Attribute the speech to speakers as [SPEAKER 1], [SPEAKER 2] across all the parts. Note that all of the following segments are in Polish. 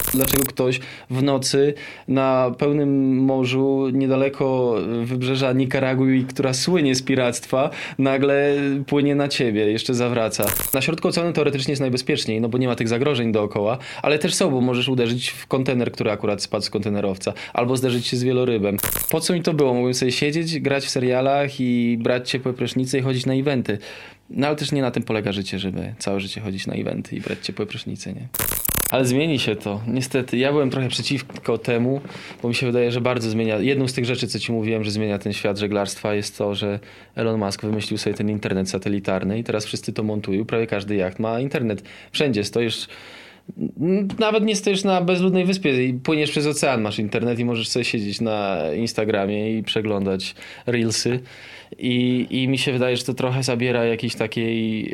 [SPEAKER 1] Dlaczego ktoś w na pełnym morzu, niedaleko wybrzeża Nikaragui, która słynie z piractwa, nagle płynie na ciebie, jeszcze zawraca. Na środku oceanu teoretycznie jest najbezpieczniej, no bo nie ma tych zagrożeń dookoła, ale też są, bo możesz uderzyć w kontener, który akurat spadł z kontenerowca, albo zderzyć się z wielorybem. Po co mi to było? Mogłem sobie siedzieć, grać w serialach i brać ciepłe prysznice i chodzić na eventy. No ale też nie na tym polega życie, żeby całe życie chodzić na eventy i brać ciepłe prysznice, nie? Ale zmieni się to. Niestety, ja byłem trochę przeciwko temu, bo mi się wydaje, że bardzo zmienia. Jedną z tych rzeczy, co ci mówiłem, że zmienia ten świat żeglarstwa, jest to, że Elon Musk wymyślił sobie ten internet satelitarny i teraz wszyscy to montują. Prawie każdy jacht ma internet. Wszędzie stoisz, nawet nie stoisz na bezludnej wyspie i płyniesz przez ocean, masz internet i możesz sobie siedzieć na Instagramie i przeglądać reelsy. I mi się wydaje, że to trochę zabiera jakiejś takiej...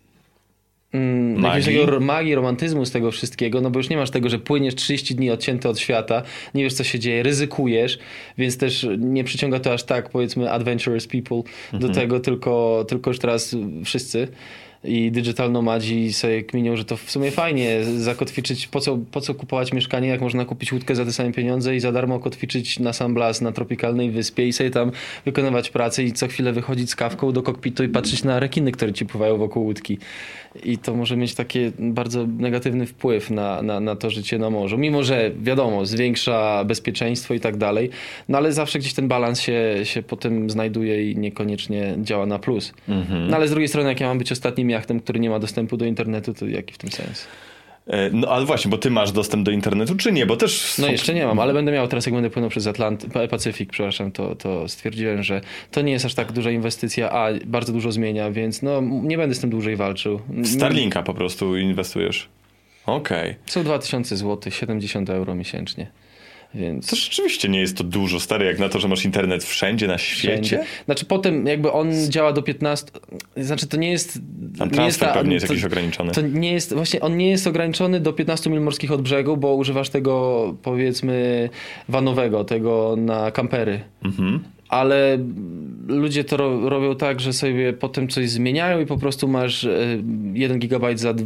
[SPEAKER 1] magii, romantyzmu z tego wszystkiego, no bo już nie masz tego, że płyniesz 30 dni odcięty od świata, nie wiesz co się dzieje, ryzykujesz, więc też nie przyciąga to aż tak, powiedzmy, adventurous people do tego, tylko już teraz wszyscy i digital nomadzi sobie kminią, że to w sumie fajnie zakotwiczyć, po co kupować mieszkanie, jak można kupić łódkę za te same pieniądze i za darmo kotwiczyć na San Blas, na tropikalnej wyspie i sobie tam wykonywać pracę i co chwilę wychodzić z kawką do kokpitu i patrzeć na rekiny, które ci pływają wokół łódki. I to może mieć taki bardzo negatywny wpływ na to życie na morzu. Mimo, że wiadomo, zwiększa bezpieczeństwo i tak dalej, no ale zawsze gdzieś ten balans się potem znajduje i niekoniecznie działa na plus. No ale z drugiej strony, jak ja mam być ostatnim jachtem, który nie ma dostępu do internetu, to jaki w tym sens?
[SPEAKER 2] No ale właśnie, bo ty masz dostęp do internetu, czy nie? Bo też...
[SPEAKER 1] No jeszcze nie mam, ale będę miał teraz, jak będę płynął przez Pacyfik, przepraszam, to stwierdziłem, że to nie jest aż tak duża inwestycja, a bardzo dużo zmienia, więc no nie będę z tym dłużej walczył.
[SPEAKER 2] W Starlinka po prostu inwestujesz. Okej.
[SPEAKER 1] Są 2000 zł, 70 euro miesięcznie. Więc...
[SPEAKER 2] To rzeczywiście nie jest to dużo, stary, jak na to, że masz internet wszędzie na świecie.
[SPEAKER 1] Wszędzie. Znaczy potem jakby on działa do 15... Znaczy to nie jest...
[SPEAKER 2] Tam transfer pewnie jest jakiś ograniczony.
[SPEAKER 1] To nie jest... Właśnie on nie jest ograniczony do 15 mil morskich od brzegu, bo używasz tego, powiedzmy, vanowego, tego na kampery. Ale ludzie to robią tak, że sobie potem coś zmieniają i po prostu masz 1 gigabajt za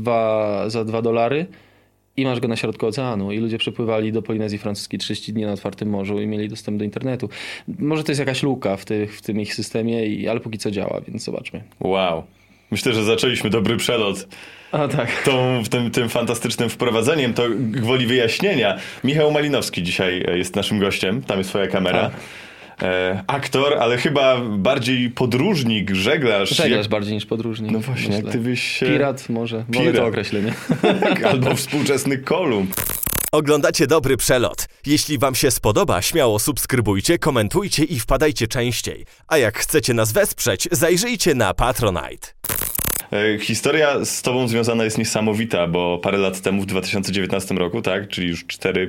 [SPEAKER 1] $2 i masz go na środku oceanu. I ludzie przepływali do Polinezji Francuskiej 30 dni na otwartym morzu i mieli dostęp do internetu. Może to jest jakaś luka w tym ich systemie, ale póki co działa, więc zobaczmy.
[SPEAKER 2] Wow. Myślę, że zaczęliśmy dobry przelot.
[SPEAKER 1] A tak.
[SPEAKER 2] Tym fantastycznym wprowadzeniem, to gwoli wyjaśnienia. Michał Malinowski dzisiaj jest naszym gościem. Tam jest twoja kamera. Aktor, ale chyba bardziej podróżnik, żeglarz.
[SPEAKER 1] Żeglarz bardziej niż podróżnik.
[SPEAKER 2] No właśnie, myślę. Gdybyś...
[SPEAKER 1] Pirat może. Wolę to określenie.
[SPEAKER 2] Albo współczesny Kolumb.
[SPEAKER 3] Oglądacie Dobry Przelot. Jeśli wam się spodoba, śmiało subskrybujcie, komentujcie i wpadajcie częściej. A jak chcecie nas wesprzeć, zajrzyjcie na Patronite.
[SPEAKER 2] Historia z tobą związana jest niesamowita, bo parę lat temu, w 2019 roku, tak, czyli już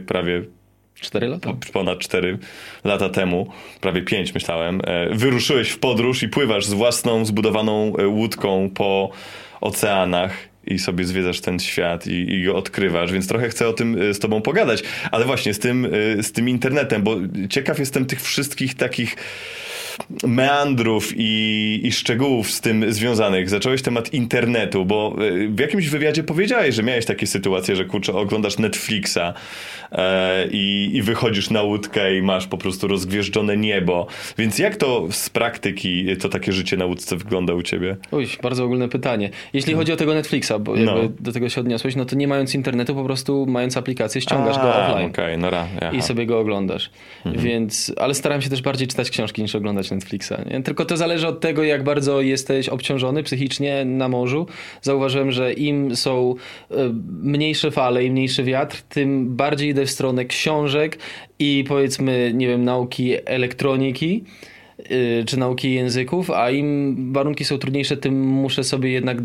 [SPEAKER 1] 4 lata?
[SPEAKER 2] Ponad 4 lata temu, prawie 5 myślałem, wyruszyłeś w podróż i pływasz z własną zbudowaną łódką po oceanach i sobie zwiedzasz ten świat i go odkrywasz, więc trochę chcę o tym z tobą pogadać, ale właśnie z tym internetem, bo ciekaw jestem tych wszystkich takich meandrów i szczegółów z tym związanych. Zacząłeś temat internetu, bo w jakimś wywiadzie powiedziałeś, że miałeś takie sytuacje, że kurczę, oglądasz Netflixa i wychodzisz na łódkę i masz po prostu rozgwieżdżone niebo. Więc jak to z praktyki to takie życie na łódce wygląda u ciebie?
[SPEAKER 1] Bardzo ogólne pytanie. Jeśli chodzi o tego Netflixa, bo jakby do tego się odniosłeś, no to nie mając internetu, po prostu mając aplikację, ściągasz go offline. I sobie go oglądasz. Więc, ale staram się też bardziej czytać książki niż oglądać Netflixa. Nie? Tylko to zależy od tego, jak bardzo jesteś obciążony psychicznie na morzu. Zauważyłem, że im są mniejsze fale i mniejszy wiatr, tym bardziej idę w stronę książek i powiedzmy, nie wiem, nauki elektroniki czy nauki języków, a im warunki są trudniejsze, tym muszę sobie jednak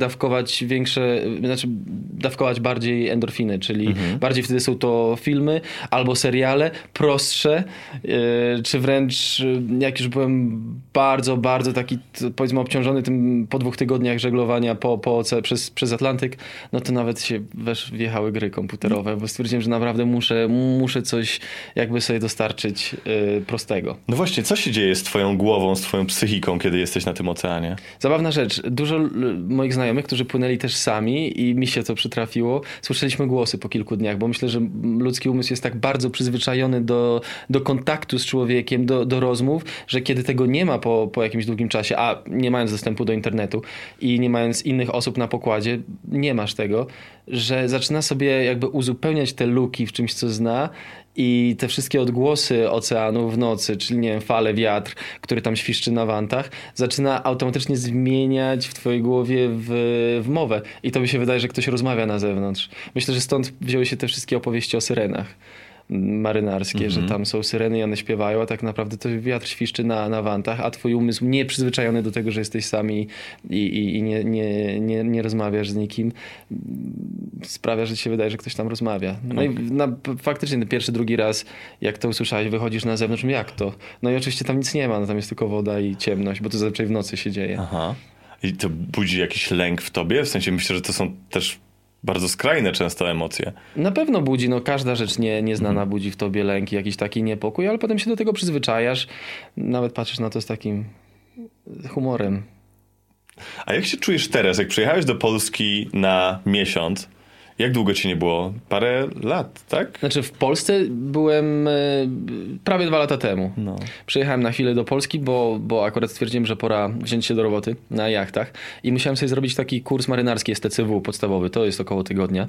[SPEAKER 1] dawkować bardziej endorfiny, czyli bardziej wtedy są to filmy albo seriale prostsze, czy wręcz jak już byłem bardzo, bardzo taki powiedzmy obciążony tym po 2 tygodniach żeglowania przez Atlantyk, no to nawet się wjechały gry komputerowe, bo stwierdziłem, że naprawdę muszę coś jakby sobie dostarczyć prostego.
[SPEAKER 2] No właśnie, co się dzieje z twoją głową, głową, z twoją psychiką, kiedy jesteś na tym oceanie?
[SPEAKER 1] Zabawna rzecz. Dużo moich znajomych, którzy płynęli też sami i mi się to przytrafiło, słyszeliśmy głosy po kilku dniach, bo myślę, że ludzki umysł jest tak bardzo przyzwyczajony do kontaktu z człowiekiem, do rozmów, że kiedy tego nie ma po jakimś długim czasie, a nie mając dostępu do internetu i nie mając innych osób na pokładzie, nie masz tego, że zaczyna sobie jakby uzupełniać te luki w czymś, co zna i te wszystkie odgłosy oceanu w nocy, czyli nie wiem, fale, wiatr, który tam świszczy na wantach, zaczyna automatycznie zmieniać w twojej głowie w mowę. I to mi się wydaje, że ktoś rozmawia na zewnątrz. Myślę, że stąd wzięły się te wszystkie opowieści o syrenach marynarskie, że tam są syreny i one śpiewają, a tak naprawdę to wiatr świszczy na wantach, a twój umysł nieprzyzwyczajony do tego, że jesteś sam i nie rozmawiasz z nikim, sprawia, że ci się wydaje, że ktoś tam rozmawia. No i faktycznie pierwszy, drugi raz, jak to usłyszałeś, wychodzisz na zewnątrz, jak to? No i oczywiście tam nic nie ma, no tam jest tylko woda i ciemność, bo to zazwyczaj w nocy się dzieje.
[SPEAKER 2] Aha. I to budzi jakiś lęk w tobie? W sensie myślę, że to są też bardzo skrajne często emocje.
[SPEAKER 1] Na pewno budzi, no każda rzecz nieznana budzi w tobie lęk i jakiś taki niepokój, ale potem się do tego przyzwyczajasz, nawet patrzysz na to z takim humorem.
[SPEAKER 2] A jak się czujesz teraz, jak przyjechałeś do Polski na miesiąc? Jak długo ci nie było? Parę lat, tak?
[SPEAKER 1] Znaczy w Polsce byłem prawie 2 lata temu.
[SPEAKER 2] No.
[SPEAKER 1] Przyjechałem na chwilę do Polski, bo akurat stwierdziłem, że pora wziąć się do roboty na jachtach i musiałem sobie zrobić taki kurs marynarski STCW podstawowy, to jest około tygodnia.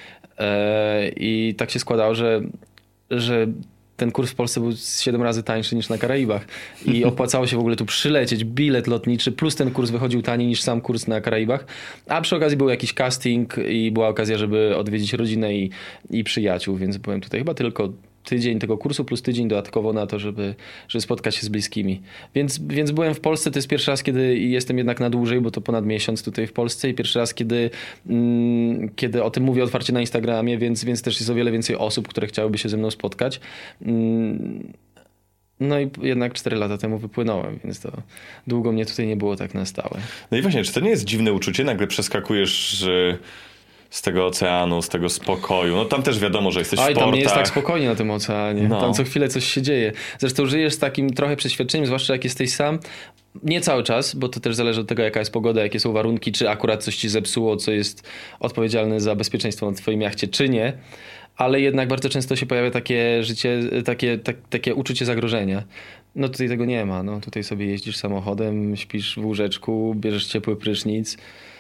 [SPEAKER 1] I tak się składało, że ten kurs w Polsce był 7 razy tańszy niż na Karaibach i opłacało się w ogóle tu przylecieć, bilet lotniczy, plus ten kurs wychodził taniej niż sam kurs na Karaibach, a przy okazji był jakiś casting i była okazja, żeby odwiedzić rodzinę i przyjaciół, więc byłem tutaj chyba tylko tydzień tego kursu plus tydzień dodatkowo na to, żeby spotkać się z bliskimi. Więc byłem w Polsce, to jest pierwszy raz, kiedy jestem jednak na dłużej, bo to ponad miesiąc tutaj w Polsce i pierwszy raz, kiedy o tym mówię otwarcie na Instagramie, więc też jest o wiele więcej osób, które chciałyby się ze mną spotkać. No i jednak 4 lata temu wypłynąłem, więc to długo mnie tutaj nie było tak na stałe.
[SPEAKER 2] No i właśnie, czy to nie jest dziwne uczucie? Nagle przeskakujesz z tego oceanu, z tego spokoju. No tam też wiadomo, że jesteś w portach.
[SPEAKER 1] Tam nie jest tak spokojnie na tym oceanie.
[SPEAKER 2] No.
[SPEAKER 1] Tam co chwilę coś się dzieje. Zresztą żyjesz z takim trochę przeświadczeniem, zwłaszcza jak jesteś sam. Nie cały czas, bo to też zależy od tego, jaka jest pogoda, jakie są warunki, czy akurat coś ci zepsuło, co jest odpowiedzialne za bezpieczeństwo na twoim jachcie, czy nie. Ale jednak bardzo często się pojawia takie życie, takie uczucie zagrożenia. No tutaj tego nie ma. No, tutaj sobie jeździsz samochodem, śpisz w łóżeczku, bierzesz ciepły prysznic,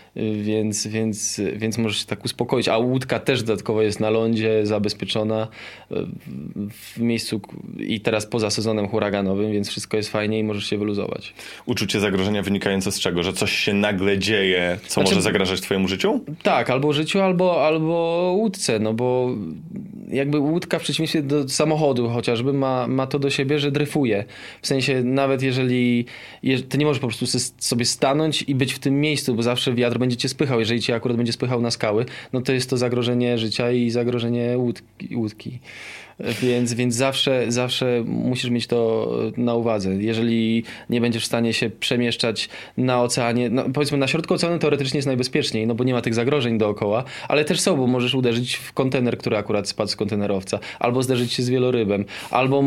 [SPEAKER 1] więc możesz się tak uspokoić. A łódka też dodatkowo jest na lądzie, zabezpieczona w miejscu i teraz poza sezonem huraganowym, więc wszystko jest fajnie i możesz się wyluzować.
[SPEAKER 2] Uczucie zagrożenia wynikające z czego? Że coś się nagle dzieje, co może zagrażać twojemu życiu?
[SPEAKER 1] Tak, albo życiu, albo łódce, no bo jakby łódka w przeciwieństwie do samochodu chociażby ma to do siebie, że dryfuje. W sensie nawet jeżeli ty nie możesz po prostu sobie stanąć i być w tym miejscu, bo zawsze wiatr będzie cię spychał. Jeżeli cię akurat będzie spychał na skały, no to jest to zagrożenie życia i zagrożenie łódki. Więc zawsze musisz mieć to na uwadze. Jeżeli nie będziesz w stanie się przemieszczać na oceanie, no powiedzmy na środku oceanu teoretycznie jest najbezpieczniej, no bo nie ma tych zagrożeń dookoła, ale też są, bo możesz uderzyć w kontener, który akurat spadł z kontenerowca, albo zderzyć się z wielorybem, albo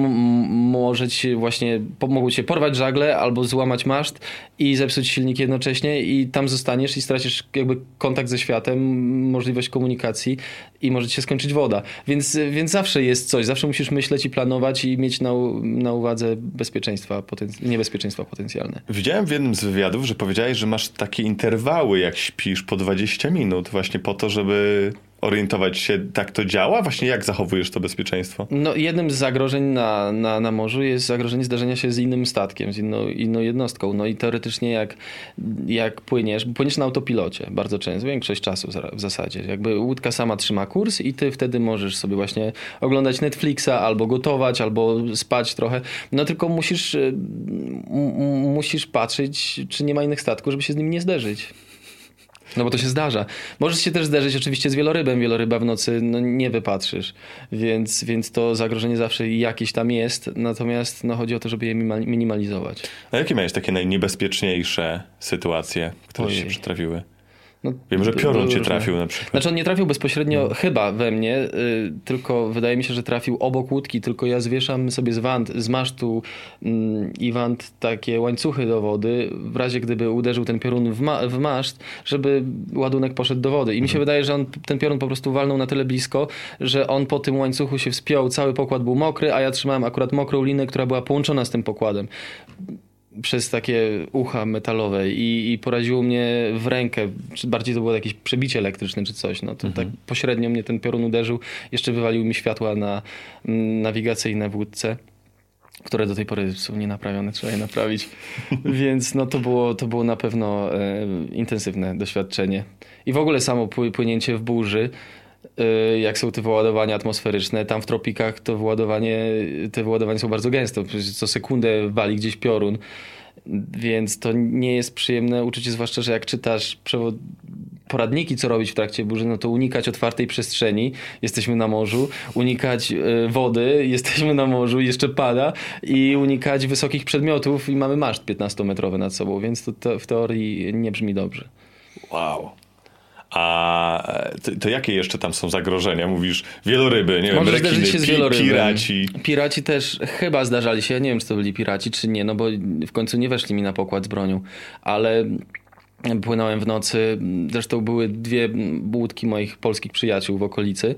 [SPEAKER 1] mogą cię porwać żagle, albo złamać maszt i zepsuć silnik jednocześnie i tam zostaniesz i stracisz jakby kontakt ze światem, możliwość komunikacji i może ci się skończyć woda. Więc zawsze jest coś, zawsze musisz myśleć i planować i mieć na uwadze niebezpieczeństwa potencjalne.
[SPEAKER 2] Widziałem w jednym z wywiadów, że powiedziałeś, że masz takie interwały, jak śpisz po 20 minut, właśnie po to, żeby orientować się, tak to działa? Właśnie jak zachowujesz to bezpieczeństwo?
[SPEAKER 1] No jednym z zagrożeń na morzu jest zagrożenie zdarzenia się z innym statkiem, z inną jednostką. No i teoretycznie jak płyniesz na autopilocie bardzo często, większość czasu w zasadzie. Jakby łódka sama trzyma kurs i ty wtedy możesz sobie właśnie oglądać Netflixa, albo gotować, albo spać trochę. No tylko musisz patrzeć, czy nie ma innych statków, żeby się z nimi nie zderzyć. No bo to się zdarza. Możesz się też zderzyć oczywiście z wielorybem. Wieloryba w nocy nie wypatrzysz, więc to zagrożenie zawsze jakieś tam jest. Natomiast chodzi o to, żeby je minimalizować.
[SPEAKER 2] A jakie miałeś takie najniebezpieczniejsze sytuacje, które ci się przytrafiły?
[SPEAKER 1] No,
[SPEAKER 2] Wiem, że piorun cię
[SPEAKER 1] różne.
[SPEAKER 2] trafił na przykład.
[SPEAKER 1] Znaczy on nie trafił bezpośrednio chyba we mnie, tylko wydaje mi się, że trafił obok łódki, tylko ja zwieszam sobie z masztu i want takie łańcuchy do wody, w razie gdyby uderzył ten piorun w maszt, żeby ładunek poszedł do wody. I mi się wydaje, że ten piorun po prostu walnął na tyle blisko, że on po tym łańcuchu się wspiął, cały pokład był mokry, a ja trzymałem akurat mokrą linę, która była połączona z tym pokładem przez takie ucha metalowe i poraziło mnie w rękę, czy bardziej to było jakieś przebicie elektryczne czy coś, no to tak pośrednio mnie ten piorun uderzył, jeszcze wywalił mi światła nawigacyjne w łódce, które do tej pory są nienaprawione, trzeba je naprawić, więc no to było na pewno intensywne doświadczenie i w ogóle samo płynięcie w burzy, jak są te wyładowania atmosferyczne, tam w tropikach te wyładowania są bardzo gęste, co sekundę wali gdzieś piorun, więc to nie jest przyjemne uczucie, zwłaszcza, że jak czytasz poradniki, co robić w trakcie burzy, no to unikać otwartej przestrzeni, jesteśmy na morzu, unikać wody, jesteśmy na morzu, jeszcze pada i unikać wysokich przedmiotów i mamy maszt 15-metrowy nad sobą, więc to w teorii nie brzmi dobrze.
[SPEAKER 2] Wow. A to jakie jeszcze tam są zagrożenia? Mówisz wieloryby, nie wiem, rekiny,
[SPEAKER 1] się z wielorybem.
[SPEAKER 2] piraci.
[SPEAKER 1] Piraci też chyba zdarzali się, ja nie wiem, czy to byli piraci, czy nie, no bo w końcu nie weszli mi na pokład z bronią, ale płynąłem w nocy, zresztą były 2 łódki moich polskich przyjaciół w okolicy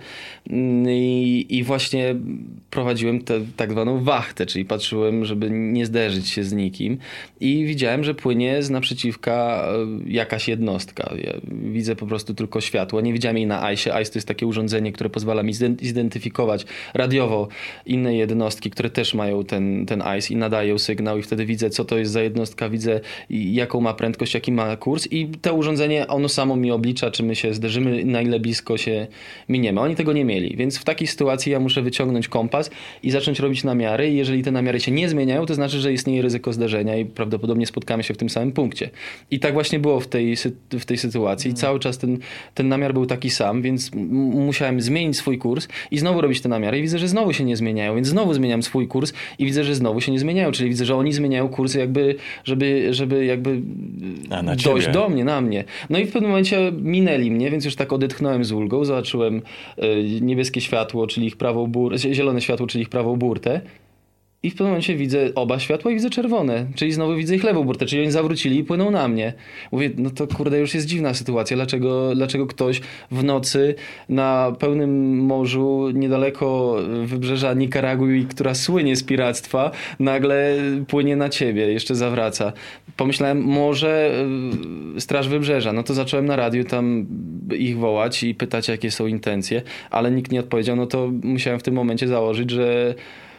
[SPEAKER 1] i właśnie prowadziłem tak zwaną wachtę, czyli patrzyłem, żeby nie zderzyć się z nikim i widziałem, że płynie z naprzeciwka jakaś jednostka. Ja widzę po prostu tylko światło, nie widziałem jej na ICE. ICE to jest takie urządzenie, które pozwala mi zidentyfikować radiowo inne jednostki, które też mają ten ICE i nadają sygnał i wtedy widzę, co to jest za jednostka, widzę jaką ma prędkość, jaki ma kurs i to urządzenie, ono samo mi oblicza, czy my się zderzymy, na ile blisko się miniemy. Oni tego nie mieli, więc w takiej sytuacji ja muszę wyciągnąć kompas i zacząć robić namiary i jeżeli te namiary się nie zmieniają, to znaczy, że istnieje ryzyko zderzenia i prawdopodobnie spotkamy się w tym samym punkcie. I tak właśnie było w tej sytuacji. I cały czas ten namiar był taki sam, więc musiałem zmienić swój kurs i znowu robić te namiary i widzę, że znowu się nie zmieniają, więc znowu zmieniam swój kurs i widzę, że znowu się nie zmieniają, czyli widzę, że oni zmieniają kursy jakby, żeby jakby dojść do mnie, na mnie. No i w pewnym momencie minęli mnie, więc już tak odetchnąłem z ulgą, zobaczyłem niebieskie światło, czyli ich prawą zielone światło, czyli ich prawą burtę. I w pewnym momencie widzę oba światła i widzę czerwone, czyli znowu widzę ich lewą burtę, czyli oni zawrócili i płyną na mnie. Mówię, no to kurde, już jest dziwna sytuacja, dlaczego ktoś w nocy na pełnym morzu, niedaleko wybrzeża Nikaragui, która słynie z piractwa, nagle płynie na ciebie, jeszcze zawraca. Pomyślałem, może Straż Wybrzeża, no to zacząłem na radiu tam ich wołać i pytać, jakie są intencje, ale nikt nie odpowiedział, no to musiałem w tym momencie założyć, że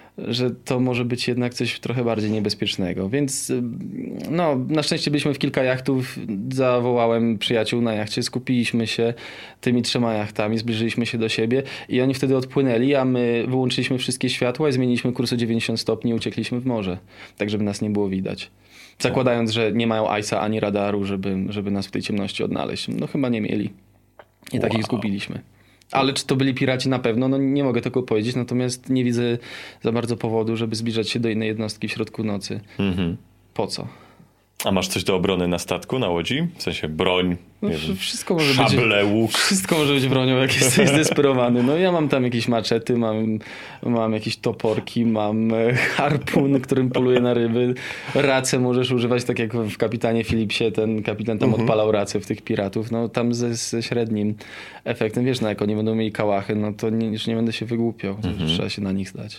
[SPEAKER 1] to może być jednak coś trochę bardziej niebezpiecznego. Więc no, na szczęście byliśmy w kilka jachtów, zawołałem przyjaciół na jachcie, skupiliśmy się tymi 3 jachtami, zbliżyliśmy się do siebie i oni wtedy odpłynęli, a my wyłączyliśmy wszystkie światła i zmieniliśmy kurs o 90 stopni i uciekliśmy w morze, tak żeby nas nie było widać. Zakładając, że nie mają ICE-a ani radaru, żeby nas w tej ciemności odnaleźć. No chyba nie mieli. I tak ich zgubiliśmy. Ale czy to byli piraci na pewno? No nie mogę tego powiedzieć, natomiast nie widzę za bardzo powodu, żeby zbliżać się do innej jednostki w środku nocy. Po co?
[SPEAKER 2] A masz coś do obrony na statku, na łodzi? W sensie broń,
[SPEAKER 1] no,
[SPEAKER 2] nie wiem,
[SPEAKER 1] wszystko może
[SPEAKER 2] szable, łuk.
[SPEAKER 1] Wszystko może być bronią, jak jesteś zdesperowany. No ja mam tam jakieś maczety, mam jakieś toporki, mam harpun, którym poluję na ryby. Racę możesz używać, tak jak w Kapitanie Phillipsie, ten kapitan tam odpalał racę w tych piratów. No tam ze średnim efektem. Wiesz, no jak oni będą mieli kałachy, no to już nie będę się wygłupiał. Trzeba się na nich zdać.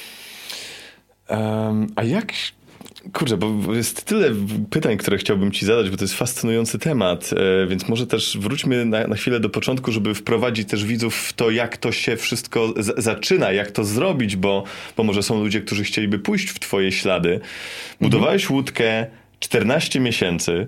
[SPEAKER 2] A jak... Kurczę, bo jest tyle pytań, które chciałbym ci zadać, bo to jest fascynujący temat, więc może też wróćmy na chwilę do początku, żeby wprowadzić też widzów w to, jak to się wszystko zaczyna, jak to zrobić, bo może są ludzie, którzy chcieliby pójść w twoje ślady. Budowałeś łódkę 14 miesięcy.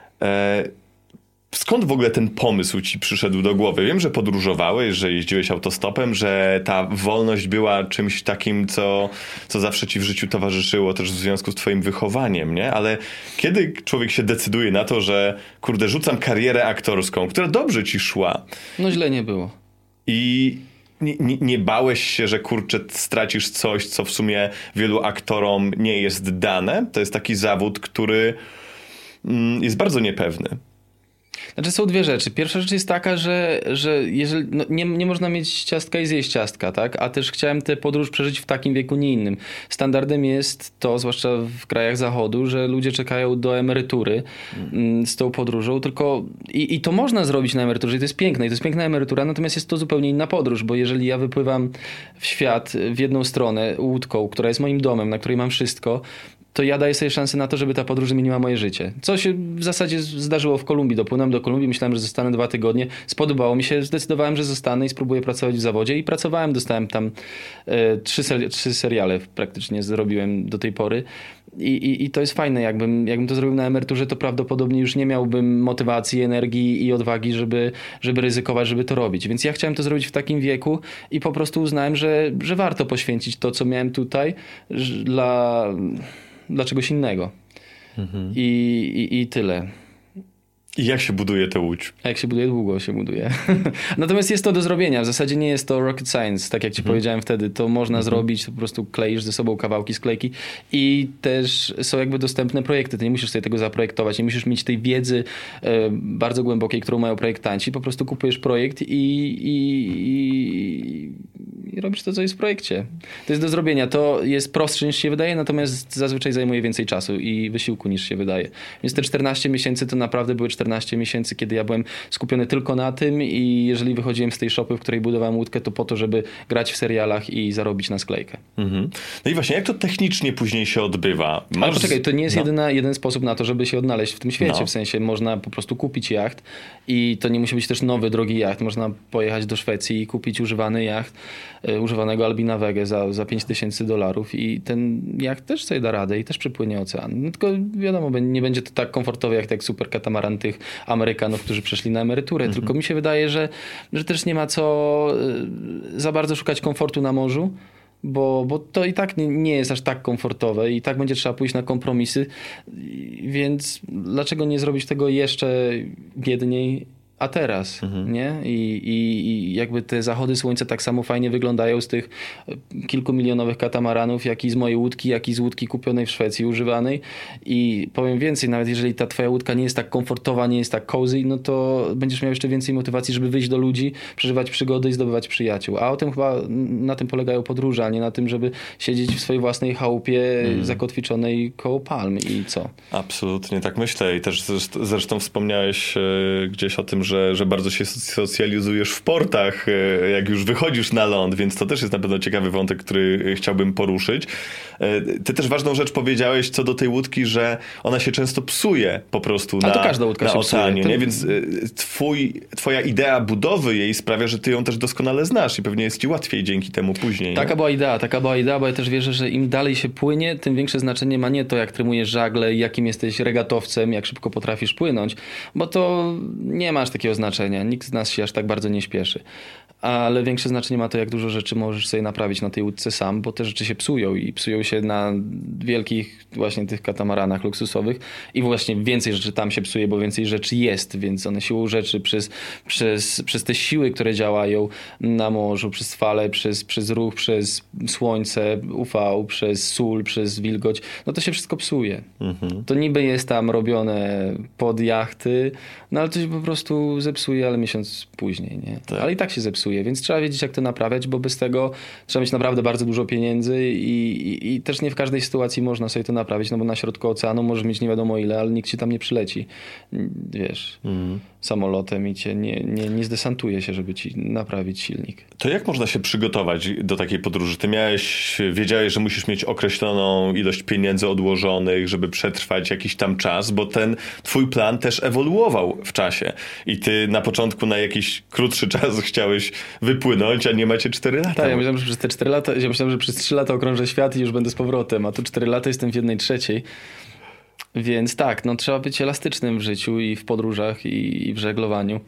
[SPEAKER 2] Skąd w ogóle ten pomysł ci przyszedł do głowy? Wiem, że podróżowałeś, że jeździłeś autostopem, że ta wolność była czymś takim, co zawsze ci w życiu towarzyszyło też w związku z twoim wychowaniem, nie? Ale kiedy człowiek się decyduje na to, że kurde, rzucam karierę aktorską, która dobrze ci szła.
[SPEAKER 1] No źle nie było.
[SPEAKER 2] I nie bałeś się, że kurczę, stracisz coś, co w sumie wielu aktorom nie jest dane? To jest taki zawód, który jest bardzo niepewny.
[SPEAKER 1] Znaczy są dwie rzeczy. Pierwsza rzecz jest taka, że jeżeli, no nie można mieć ciastka i zjeść ciastka, tak? A też chciałem tę podróż przeżyć w takim wieku, nie innym. Standardem jest to, zwłaszcza w krajach zachodu, że ludzie czekają do emerytury z tą podróżą, tylko i to można zrobić na emeryturze i to jest piękne. I to jest piękna emerytura, natomiast jest to zupełnie inna podróż, bo jeżeli ja wypływam w świat w jedną stronę łódką, która jest moim domem, na której mam wszystko, to ja daję sobie szansę na to, żeby ta podróż zmieniła moje życie. Co się w zasadzie zdarzyło w Kolumbii. Dopłynąłem do Kolumbii, myślałem, że zostanę 2 tygodnie. Spodobało mi się, zdecydowałem, że zostanę i spróbuję pracować w zawodzie. I pracowałem, dostałem tam 3 seriale praktycznie zrobiłem do tej pory. I to jest fajne. Jakbym to zrobił na emeryturze, to prawdopodobnie już nie miałbym motywacji, energii i odwagi, żeby ryzykować, żeby to robić. Więc ja chciałem to zrobić w takim wieku i po prostu uznałem, że warto poświęcić to, co miałem tutaj dla czegoś innego. I tyle.
[SPEAKER 2] I jak się buduje tę łódź?
[SPEAKER 1] A jak się buduje, długo się buduje. Natomiast jest to do zrobienia. W zasadzie nie jest to rocket science, tak jak ci powiedziałem wtedy. To można zrobić, to po prostu kleisz ze sobą kawałki sklejki i też są jakby dostępne projekty. Ty nie musisz sobie tego zaprojektować, nie musisz mieć tej wiedzy bardzo głębokiej, którą mają projektanci. Po prostu kupujesz projekt i robisz to, co jest w projekcie. To jest do zrobienia. To jest prostsze niż się wydaje, natomiast zazwyczaj zajmuje więcej czasu i wysiłku niż się wydaje. Więc te 14 miesięcy to naprawdę były 14 miesięcy, kiedy ja byłem skupiony tylko na tym i jeżeli wychodziłem z tej szopy, w której budowałem łódkę, to po to, żeby grać w serialach i zarobić na sklejkę.
[SPEAKER 2] No i właśnie, jak to technicznie później się odbywa?
[SPEAKER 1] Ale poczekaj, to nie jest jeden sposób na to, żeby się odnaleźć w tym świecie. W sensie można po prostu kupić jacht i to nie musi być też nowy, drogi jacht. Można pojechać do Szwecji i kupić używany jacht, używanego Albina Wege za $5000 i ten jacht też sobie da radę i też przepłynie ocean. No tylko wiadomo, nie będzie to tak komfortowe jak tak super katamaran tych Amerykanów, którzy przeszli na emeryturę. Tylko mi się wydaje, że też nie ma co za bardzo szukać komfortu na morzu, bo to i tak nie jest aż tak komfortowe i tak będzie trzeba pójść na kompromisy, więc dlaczego nie zrobić tego jeszcze biedniej, a teraz, nie? I jakby te zachody słońca tak samo fajnie wyglądają z tych kilkumilionowych katamaranów, jak i z mojej łódki, jak i z łódki kupionej w Szwecji, używanej. I powiem więcej, nawet jeżeli ta twoja łódka nie jest tak komfortowa, nie jest tak cozy, no to będziesz miał jeszcze więcej motywacji, żeby wyjść do ludzi, przeżywać przygody i zdobywać przyjaciół. A o tym chyba, na tym polegają podróże, a nie na tym, żeby siedzieć w swojej własnej chałupie zakotwiczonej koło palm i co?
[SPEAKER 2] Absolutnie, tak myślę. I też zresztą wspomniałeś gdzieś o tym, że bardzo się socjalizujesz w portach, jak już wychodzisz na ląd, więc to też jest na pewno ciekawy wątek, który chciałbym poruszyć. Ty też ważną rzecz powiedziałeś co do tej łódki, że ona się często psuje po prostu na oceanie, nie? Więc twoja idea budowy jej sprawia, że ty ją też doskonale znasz i pewnie jest ci łatwiej dzięki temu później.
[SPEAKER 1] Taka była idea, bo ja też wierzę, że im dalej się płynie, tym większe znaczenie ma nie to, jak trymujesz żagle, jakim jesteś regatowcem, jak szybko potrafisz płynąć, bo to nie masz takiego znaczenia. Nikt z nas się aż tak bardzo nie śpieszy. Ale większe znaczenie ma to, jak dużo rzeczy możesz sobie naprawić na tej łódce sam, bo te rzeczy się psują i psują się na wielkich właśnie tych katamaranach luksusowych i właśnie więcej rzeczy tam się psuje, bo więcej rzeczy jest, więc one siłą rzeczy przez te siły, które działają na morzu, przez fale, przez ruch, przez słońce, UV, przez sól, przez wilgoć, no to się wszystko psuje. To niby jest tam robione pod jachty, no ale to się po prostu zepsuje, ale miesiąc później, nie? Tak. Ale i tak się zepsuje. Więc trzeba wiedzieć, jak to naprawiać, bo bez tego trzeba mieć naprawdę bardzo dużo pieniędzy i też nie w każdej sytuacji można sobie to naprawić, no bo na środku oceanu możesz mieć nie wiadomo ile, ale nikt ci tam nie przyleci, wiesz, samolotem i cię nie zdesantuje się, żeby ci naprawić silnik.
[SPEAKER 2] To jak można się przygotować do takiej podróży? Ty wiedziałeś, że musisz mieć określoną ilość pieniędzy odłożonych, żeby przetrwać jakiś tam czas, bo ten twój plan też ewoluował w czasie i ty na początku na jakiś krótszy czas chciałeś wypłynąć, a nie macie 4 lata.
[SPEAKER 1] Tak, ja myślałem, że przez te 4 lata, że przez 3 lata okrążę świat i już będę z powrotem, a tu 4 lata jestem w 1/3. Więc tak, no trzeba być elastycznym w życiu i w podróżach i w żeglowaniu.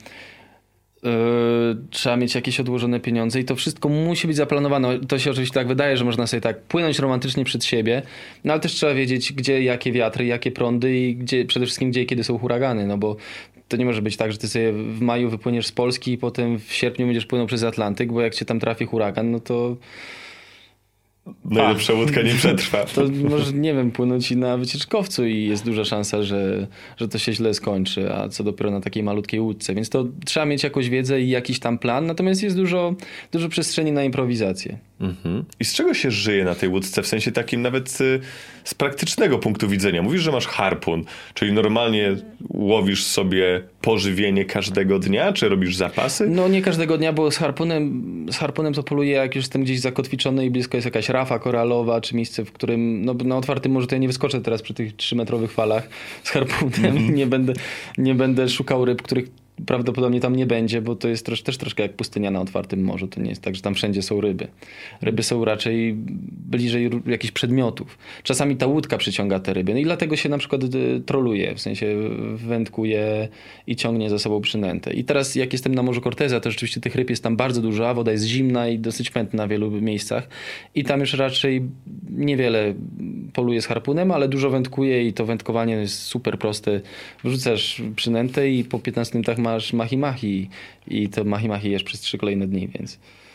[SPEAKER 1] Trzeba mieć jakieś odłożone pieniądze i to wszystko musi być zaplanowane. To się oczywiście tak wydaje, że można sobie tak płynąć romantycznie przed siebie, no ale też trzeba wiedzieć, gdzie jakie wiatry, jakie prądy i przede wszystkim gdzie i kiedy są huragany, no bo to nie może być tak, że ty sobie w maju wypłyniesz z Polski i potem w sierpniu będziesz płynął przez Atlantyk, bo jak cię tam trafi huragan, no to
[SPEAKER 2] najlepsza łódka nie przetrwa.
[SPEAKER 1] To może, nie wiem, płynąć i na wycieczkowcu i jest duża szansa, że to się źle skończy, a co dopiero na takiej malutkiej łódce. Więc to trzeba mieć jakąś wiedzę i jakiś tam plan, natomiast jest dużo przestrzeni na improwizację.
[SPEAKER 2] Mhm. I z czego się żyje na tej łódce? W sensie takim nawet z praktycznego punktu widzenia. Mówisz, że masz harpun, czyli normalnie łowisz sobie pożywienie każdego dnia, czy robisz zapasy?
[SPEAKER 1] No nie każdego dnia, bo z harpunem to poluję, jak już jestem gdzieś zakotwiczony i blisko jest jakaś rafa koralowa, czy miejsce, w którym na otwartym morzu to ja nie wyskoczę teraz przy tych 3-metrowych falach z harpunem. Nie będę szukał ryb, których prawdopodobnie tam nie będzie, bo to jest też troszkę jak pustynia na otwartym morzu. To nie jest tak, że tam wszędzie są ryby. Ryby są raczej bliżej jakichś przedmiotów. Czasami ta łódka przyciąga te ryby. No i dlatego się na przykład troluje, w sensie wędkuje i ciągnie za sobą przynętę. I teraz jak jestem na Morzu Corteza, to rzeczywiście tych ryb jest tam bardzo dużo, a woda jest zimna i dosyć pętna w wielu miejscach. I tam już raczej niewiele poluję z harpunem, ale dużo wędkuję i to wędkowanie jest super proste. Wrzucasz przynętę i po 15 minutach masz mahi-mahi i to mahi-mahi jesz przez 3 kolejne dni, więc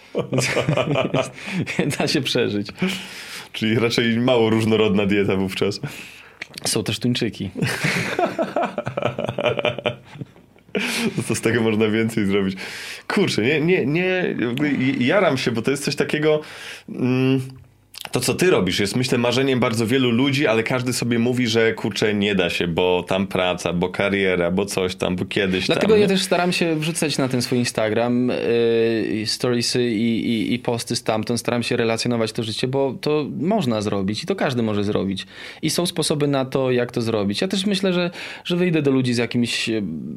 [SPEAKER 1] da się przeżyć.
[SPEAKER 2] Czyli raczej mało różnorodna dieta wówczas.
[SPEAKER 1] Są też tuńczyki.
[SPEAKER 2] To z tego można więcej zrobić. Kurczę, nie jaram się, bo to jest coś takiego... To, co ty robisz, jest, myślę, marzeniem bardzo wielu ludzi, ale każdy sobie mówi, że kurczę, nie da się, bo tam praca, bo kariera, bo coś tam, bo kiedyś
[SPEAKER 1] Dlatego
[SPEAKER 2] tam.
[SPEAKER 1] ja też staram się wrzucać na ten swój Instagram storiesy i posty stamtąd. Staram się relacjonować to życie, bo to można zrobić i to każdy może zrobić. I są sposoby na to, jak to zrobić. Ja też myślę, że wyjdę do ludzi z jakimś...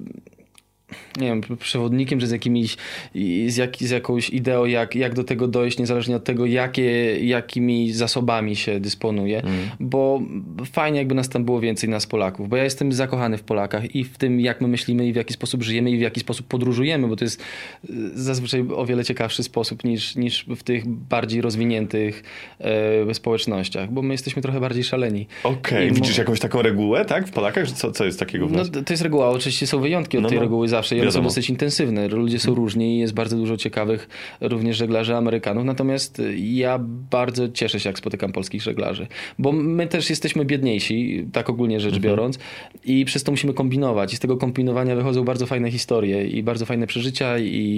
[SPEAKER 1] nie wiem, przewodnikiem, czy z jakąś ideą, jak do tego dojść, niezależnie od tego, jakimi zasobami się dysponuje, bo fajnie jakby nas tam było więcej, nas Polaków, bo ja jestem zakochany w Polakach i w tym, jak my myślimy i w jaki sposób żyjemy i w jaki sposób podróżujemy, bo to jest zazwyczaj o wiele ciekawszy sposób niż w tych bardziej rozwiniętych społecznościach, bo my jesteśmy trochę bardziej szaleni.
[SPEAKER 2] Okej, widzisz jakąś taką regułę, tak? W Polakach? Co jest takiego w nas?
[SPEAKER 1] No, to jest reguła, oczywiście są wyjątki od tej reguły zawsze i one są dosyć intensywne. Ludzie są różni i jest bardzo dużo ciekawych również żeglarzy Amerykanów. Natomiast ja bardzo cieszę się, jak spotykam polskich żeglarzy. Bo my też jesteśmy biedniejsi, tak ogólnie rzecz biorąc. I przez to musimy kombinować. I z tego kombinowania wychodzą bardzo fajne historie i bardzo fajne przeżycia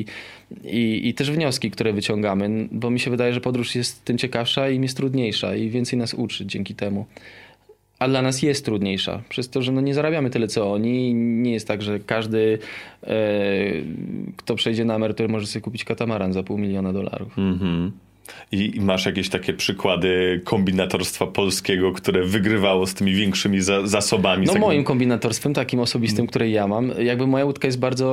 [SPEAKER 1] i też wnioski, które wyciągamy. Bo mi się wydaje, że podróż jest tym ciekawsza i jest trudniejsza i więcej nas uczy dzięki temu. A dla nas jest trudniejsza, przez to, że nie zarabiamy tyle, co oni. Nie jest tak, że każdy, kto przejdzie na emeryturę, może sobie kupić katamaran za $500,000.
[SPEAKER 2] Mhm. I masz jakieś takie przykłady kombinatorstwa polskiego, które wygrywało z tymi większymi zasobami?
[SPEAKER 1] No moim kombinatorstwem, takim osobistym, które ja mam, jakby moja łódka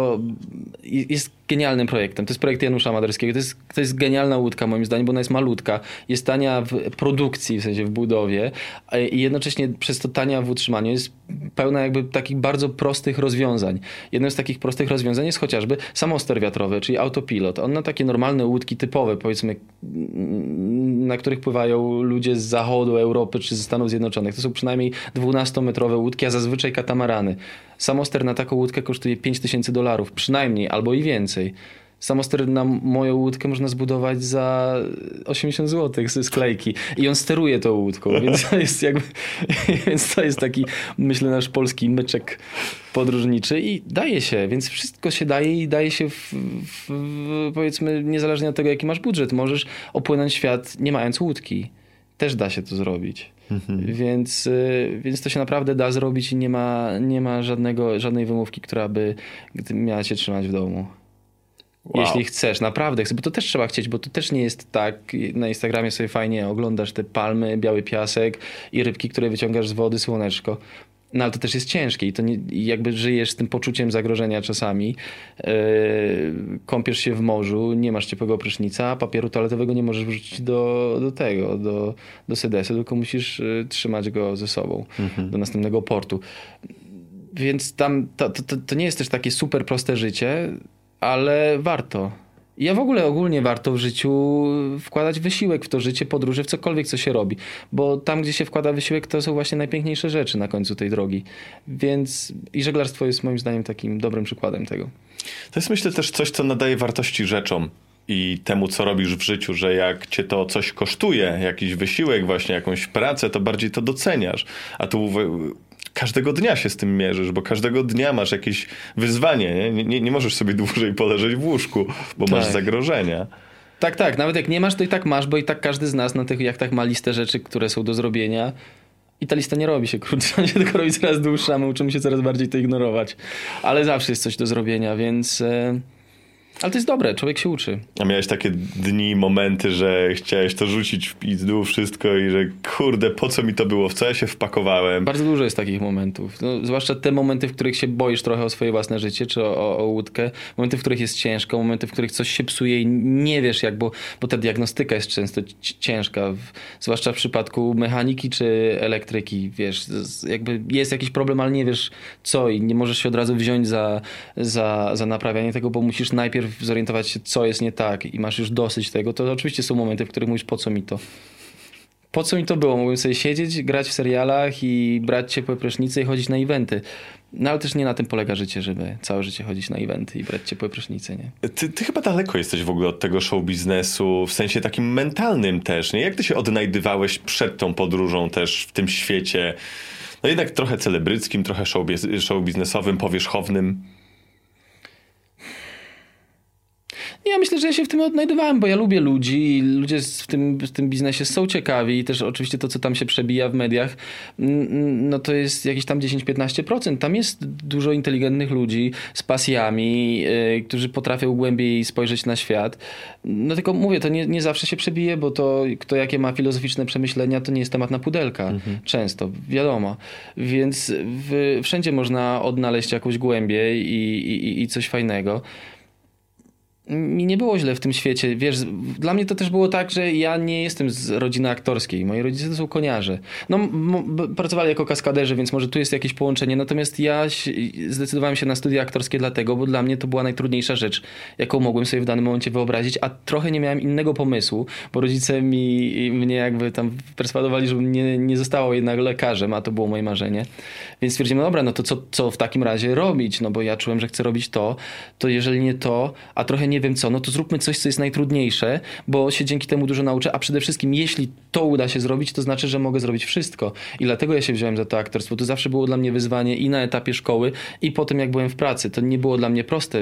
[SPEAKER 1] jest genialnym projektem. To jest projekt Janusza Maderskiego. To jest genialna łódka moim zdaniem, bo ona jest malutka, jest tania w produkcji, w sensie w budowie i jednocześnie przez to tania w utrzymaniu. Jest pełna jakby takich bardzo prostych rozwiązań. Jednym z takich prostych rozwiązań jest chociażby samoster wiatrowy, czyli autopilot. On na takie normalne łódki typowe, powiedzmy, na których pływają ludzie z zachodu Europy czy ze Stanów Zjednoczonych. To są przynajmniej 12-metrowe łódki, a zazwyczaj katamarany. Samoster na taką łódkę kosztuje $5,000, przynajmniej, albo i więcej. Samoster na moją łódkę można zbudować za 80 zł ze sklejki. I on steruje tą łódką, więc to jest taki, myślę, nasz polski myczek podróżniczy i daje się, więc wszystko się daje i daje się powiedzmy, niezależnie od tego, jaki masz budżet. Możesz opłynąć świat nie mając łódki. Też da się to zrobić. Więc to się naprawdę da zrobić i nie ma żadnej wymówki, która by miała cię trzymać w domu. Wow. Jeśli chcesz, naprawdę chcesz, bo to też trzeba chcieć, bo to też nie jest tak. Na Instagramie sobie fajnie oglądasz te palmy, biały piasek i rybki, które wyciągasz z wody, słoneczko. No ale to też jest ciężkie i to jakby żyjesz z tym poczuciem zagrożenia czasami. Kąpiesz się w morzu, nie masz ciepłego prysznica, a papieru toaletowego nie możesz wrzucić do sedesu, tylko musisz trzymać go ze sobą do następnego portu. Więc tam to nie jest też takie super proste życie, ale warto. Ja w ogóle ogólnie warto w życiu wkładać wysiłek w to życie, podróże, w cokolwiek, co się robi. Bo tam, gdzie się wkłada wysiłek, to są właśnie najpiękniejsze rzeczy na końcu tej drogi. Więc i żeglarstwo jest moim zdaniem takim dobrym przykładem tego.
[SPEAKER 2] To jest, myślę, też coś, co nadaje wartości rzeczom. i temu, co robisz w życiu, że jak cię to coś kosztuje, jakiś wysiłek, właśnie jakąś pracę, to bardziej to doceniasz. A tu każdego dnia się z tym mierzysz, bo każdego dnia masz jakieś wyzwanie. Nie możesz sobie dłużej poleżeć w łóżku, bo masz zagrożenia.
[SPEAKER 1] Tak. Nawet jak nie masz, to i tak masz, bo i tak każdy z nas na tych jachtach ma listę rzeczy, które są do zrobienia. I ta lista nie robi się krótsza, ona się tylko robi coraz dłuższa, my uczymy się coraz bardziej to ignorować. Ale zawsze jest coś do zrobienia, więc... Ale to jest dobre, człowiek się uczy.
[SPEAKER 2] A miałeś takie dni, momenty, że chciałeś to rzucić w pizdu, wszystko i że kurde, po co mi to było, w co ja się wpakowałem?
[SPEAKER 1] Bardzo dużo jest takich momentów. No, zwłaszcza te momenty, w których się boisz trochę o swoje własne życie, czy o łódkę. Momenty, w których jest ciężko, momenty, w których coś się psuje i nie wiesz jak, bo ta diagnostyka jest często ciężka. Zwłaszcza w przypadku mechaniki czy elektryki, wiesz, jakby jest jakiś problem, ale nie wiesz co i nie możesz się od razu wziąć za naprawianie tego, bo musisz najpierw zorientować się, co jest nie tak i masz już dosyć tego, to oczywiście są momenty, w których mówisz, po co mi to? Po co mi to było? Mogłem sobie siedzieć, grać w serialach i brać ciepłe prysznice i chodzić na eventy. No ale też nie na tym polega życie, żeby całe życie chodzić na eventy i brać ciepłe prysznice, nie?
[SPEAKER 2] Ty chyba daleko jesteś w ogóle od tego show biznesu, w sensie takim mentalnym też, nie? Jak ty się odnajdywałeś przed tą podróżą też w tym świecie? No jednak trochę celebryckim, trochę show biznesowym, powierzchownym.
[SPEAKER 1] Ja myślę, że ja się w tym odnajdywałem, bo ja lubię ludzi i ludzie w tym biznesie są ciekawi i też oczywiście to, co tam się przebija w mediach, no to jest jakieś tam 10-15%. Tam jest dużo inteligentnych ludzi z pasjami, którzy potrafią głębiej spojrzeć na świat. No tylko mówię, to nie zawsze się przebije, bo to kto jakie ma filozoficzne przemyślenia, to nie jest temat na pudelka. Często, wiadomo. Więc wszędzie można odnaleźć jakąś głębię i coś fajnego. Mi nie było źle w tym świecie. Wiesz, dla mnie to też było tak, że ja nie jestem z rodziny aktorskiej. Moi rodzice to są koniarze. No, pracowali jako kaskaderzy, więc może tu jest jakieś połączenie. Natomiast ja zdecydowałem się na studia aktorskie dlatego, bo dla mnie to była najtrudniejsza rzecz, jaką mogłem sobie w danym momencie wyobrazić, a trochę nie miałem innego pomysłu, bo rodzice mnie jakby tam perswadowali, żebym nie zostawał jednak lekarzem, a to było moje marzenie. Więc stwierdziłem, dobra, no to co w takim razie robić? No bo ja czułem, że chcę robić to jeżeli nie to, a trochę nie wiem co, no to zróbmy coś, co jest najtrudniejsze, bo się dzięki temu dużo nauczę, a przede wszystkim jeśli to uda się zrobić, to znaczy, że mogę zrobić wszystko. I dlatego ja się wziąłem za to aktorstwo. To zawsze było dla mnie wyzwanie i na etapie szkoły, i potem jak byłem w pracy. To nie było dla mnie proste,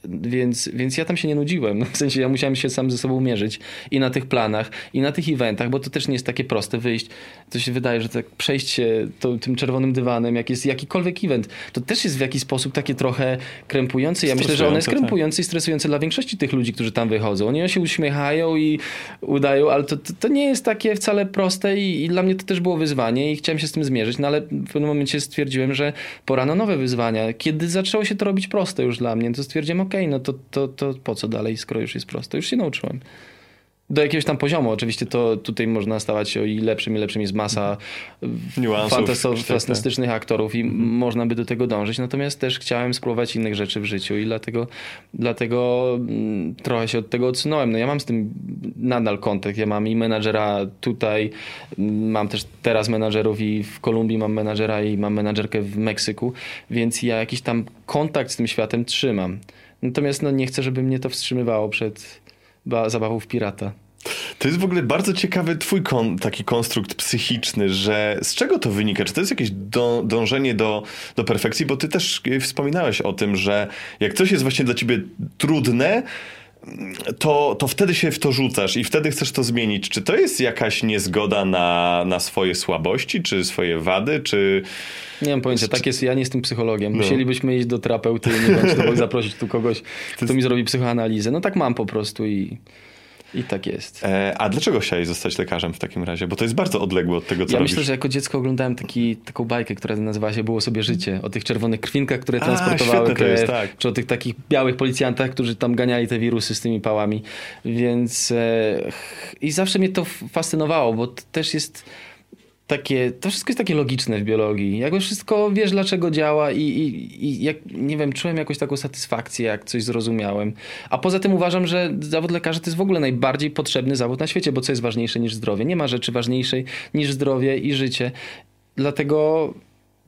[SPEAKER 1] więc ja tam się nie nudziłem. No, w sensie ja musiałem się sam ze sobą mierzyć i na tych planach, i na tych eventach, bo to też nie jest takie proste wyjść. To się wydaje, że tak przejść się tym czerwonym dywanem, jak jest jakikolwiek event, to też jest w jakiś sposób takie trochę krępujące. Ja myślę, że one jest krępujące i stresujące dla większości tych ludzi, którzy tam wychodzą. Oni się uśmiechają i udają, ale to nie jest takie wcale proste i dla mnie to też było wyzwanie i chciałem się z tym zmierzyć, no ale w pewnym momencie stwierdziłem, że pora na nowe wyzwania. Kiedy zaczęło się to robić proste już dla mnie, to stwierdziłem, okej, no to po co dalej, skoro już jest proste? Już się nauczyłem. Do jakiegoś tam poziomu. Oczywiście to tutaj można stawać się i lepszym jest masa fantastycznych aktorów i można by do tego dążyć. Natomiast też chciałem spróbować innych rzeczy w życiu i dlatego trochę się od tego odsunąłem. No ja mam z tym nadal kontakt. Ja mam i menadżera tutaj, mam też teraz menadżerów i w Kolumbii mam menadżera i mam menadżerkę w Meksyku, więc ja jakiś tam kontakt z tym światem trzymam. Natomiast nie chcę, żeby mnie to wstrzymywało przed zabawą w pirata.
[SPEAKER 2] To jest w ogóle bardzo ciekawy twój taki konstrukt psychiczny, że z czego to wynika? Czy to jest jakieś dążenie do perfekcji? Bo ty też wspominałeś o tym, że jak coś jest właśnie dla ciebie trudne, to wtedy się w to rzucasz i wtedy chcesz to zmienić. Czy to jest jakaś niezgoda na swoje słabości, czy swoje wady, czy...
[SPEAKER 1] Nie mam pojęcia, tak jest, ja nie jestem psychologiem. Musielibyśmy iść do terapeuty i nie bądź to zaprosić tu kogoś, kto mi zrobi psychoanalizę. No tak mam po prostu i tak jest.
[SPEAKER 2] A dlaczego chciałeś zostać lekarzem w takim razie? Bo to jest bardzo odległe od tego, co
[SPEAKER 1] robisz.
[SPEAKER 2] robisz.
[SPEAKER 1] Myślę, że jako dziecko oglądałem taką bajkę, która nazywała się Było sobie życie. O tych czerwonych krwinkach, które transportowały krew. Jest, tak. Czy o tych takich białych policjantach, którzy tam ganiali te wirusy z tymi pałami. Więc i zawsze mnie to fascynowało, bo to też jest to wszystko jest takie logiczne w biologii. Jakoś wszystko wiesz, dlaczego działa i jak, nie wiem, czułem jakąś taką satysfakcję, jak coś zrozumiałem. A poza tym uważam, że zawód lekarza to jest w ogóle najbardziej potrzebny zawód na świecie, bo co jest ważniejsze niż zdrowie? Nie ma rzeczy ważniejszej niż zdrowie i życie. Dlatego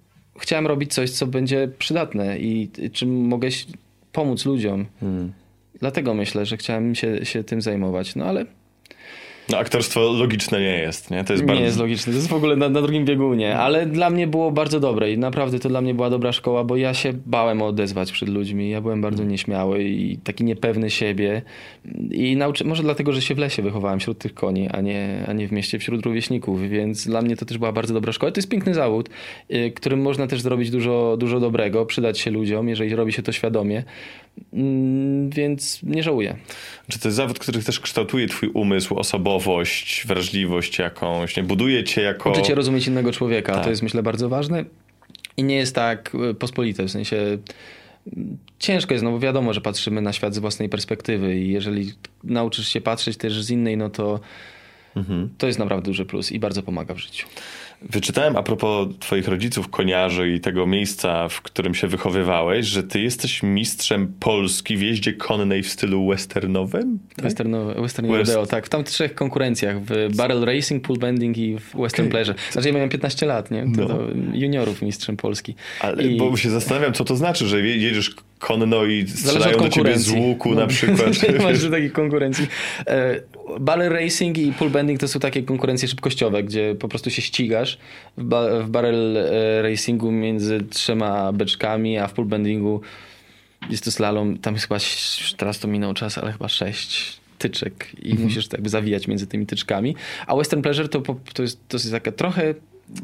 [SPEAKER 1] chciałem robić coś, co będzie przydatne i czym mogę pomóc ludziom. Dlatego myślę, że chciałem się tym zajmować. No ale
[SPEAKER 2] No aktorstwo logiczne nie jest, nie? To jest
[SPEAKER 1] nie jest logiczne, to jest w ogóle na drugim biegunie, ale dla mnie było bardzo dobre i naprawdę to dla mnie była dobra szkoła, bo ja się bałem odezwać przed ludźmi, ja byłem bardzo nieśmiały i taki niepewny siebie i może dlatego, że się w lesie wychowałem wśród tych koni, a nie w mieście wśród rówieśników, więc dla mnie to też była bardzo dobra szkoła. To jest piękny zawód, którym można też zrobić dużo dobrego, przydać się ludziom, jeżeli robi się to świadomie, więc nie żałuję.
[SPEAKER 2] Czy to jest zawód, który też kształtuje twój umysł, osobowość, wrażliwość jakąś, nie? Buduje cię jako...
[SPEAKER 1] Uczy cię rozumieć innego człowieka,
[SPEAKER 2] Tak.
[SPEAKER 1] to jest myślę bardzo ważne i nie jest tak pospolite, w sensie ciężko jest, no bo wiadomo, że patrzymy na świat z własnej perspektywy i jeżeli nauczysz się patrzeć też z innej, no to to jest naprawdę duży plus i bardzo pomaga w życiu.
[SPEAKER 2] Wyczytałem a propos twoich rodziców, koniarzy i tego miejsca, w którym się wychowywałeś, że ty jesteś mistrzem Polski w jeździe konnej w stylu westernowym? Tak?
[SPEAKER 1] Western rodeo, tak. W tam 3 konkurencjach, w barrel racing, pool bending i w western pleasure. Znaczy ja miałem 15 lat, nie? To juniorów mistrzem Polski.
[SPEAKER 2] Ale bo się zastanawiam, co to znaczy, że jedziesz konno i strzelają do ciebie z łuku na przykład.
[SPEAKER 1] Nie masz takiej konkurencji. Barrel racing i pool bending to są takie konkurencje szybkościowe, gdzie po prostu się ścigasz w barrel racingu między 3 beczkami, a w pool bendingu jest to slalom. Tam jest chyba, teraz to minął czas, ale chyba 6 tyczek i musisz jakby zawijać między tymi tyczkami. A western pleasure to jest taka trochę...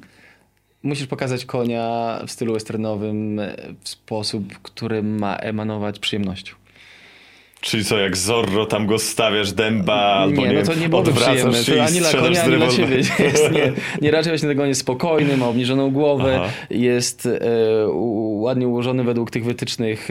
[SPEAKER 1] Musisz pokazać konia w stylu westernowym w sposób, który ma emanować przyjemnością.
[SPEAKER 2] Czyli co, jak Zorro, tam go stawiasz dęba, albo
[SPEAKER 1] nie, no to nie byłoby przyjemne. To ani dla konia, ani dla ciebie. Nie, raczej właśnie tego on jest spokojny, ma obniżoną głowę, jest ładnie ułożony według tych wytycznych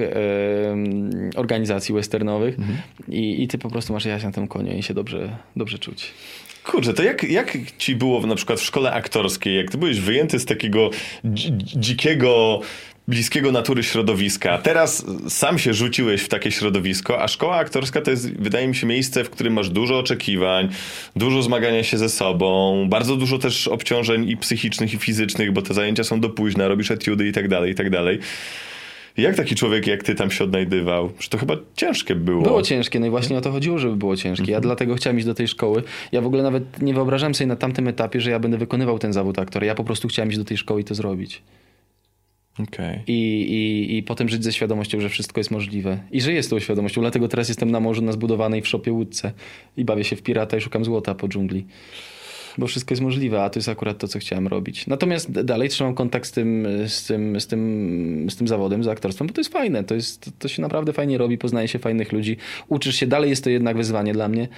[SPEAKER 1] organizacji westernowych i ty po prostu masz jechać na tym koniu i się dobrze czuć.
[SPEAKER 2] Kurczę, to jak ci było na przykład w szkole aktorskiej, jak ty byłeś wyjęty z takiego dzikiego, bliskiego natury środowiska, teraz sam się rzuciłeś w takie środowisko, a szkoła aktorska to jest, wydaje mi się, miejsce, w którym masz dużo oczekiwań, dużo zmagania się ze sobą, bardzo dużo też obciążeń i psychicznych, i fizycznych, bo te zajęcia są do późna, robisz etiudy i tak dalej, i tak dalej. Jak taki człowiek jak ty tam się odnajdywał? Że to chyba ciężkie było.
[SPEAKER 1] Było ciężkie, no i właśnie o to chodziło, żeby było ciężkie. Ja dlatego chciałem iść do tej szkoły. Ja w ogóle nawet nie wyobrażałem sobie na tamtym etapie, że ja będę wykonywał ten zawód aktora. Ja po prostu chciałem iść do tej szkoły i to zrobić.
[SPEAKER 2] Okay.
[SPEAKER 1] I potem żyć ze świadomością, że wszystko jest możliwe. I żyję z tą świadomością, dlatego teraz jestem na morzu, na zbudowanej w szopie łódce i bawię się w pirata i szukam złota po dżungli. Bo wszystko jest możliwe, a to jest akurat to, co chciałem robić. Natomiast dalej trzymam kontakt z tym zawodem, z aktorstwem, bo to jest fajne. To się naprawdę fajnie robi, poznaje się fajnych ludzi, uczysz się. Dalej jest to jednak wyzwanie dla mnie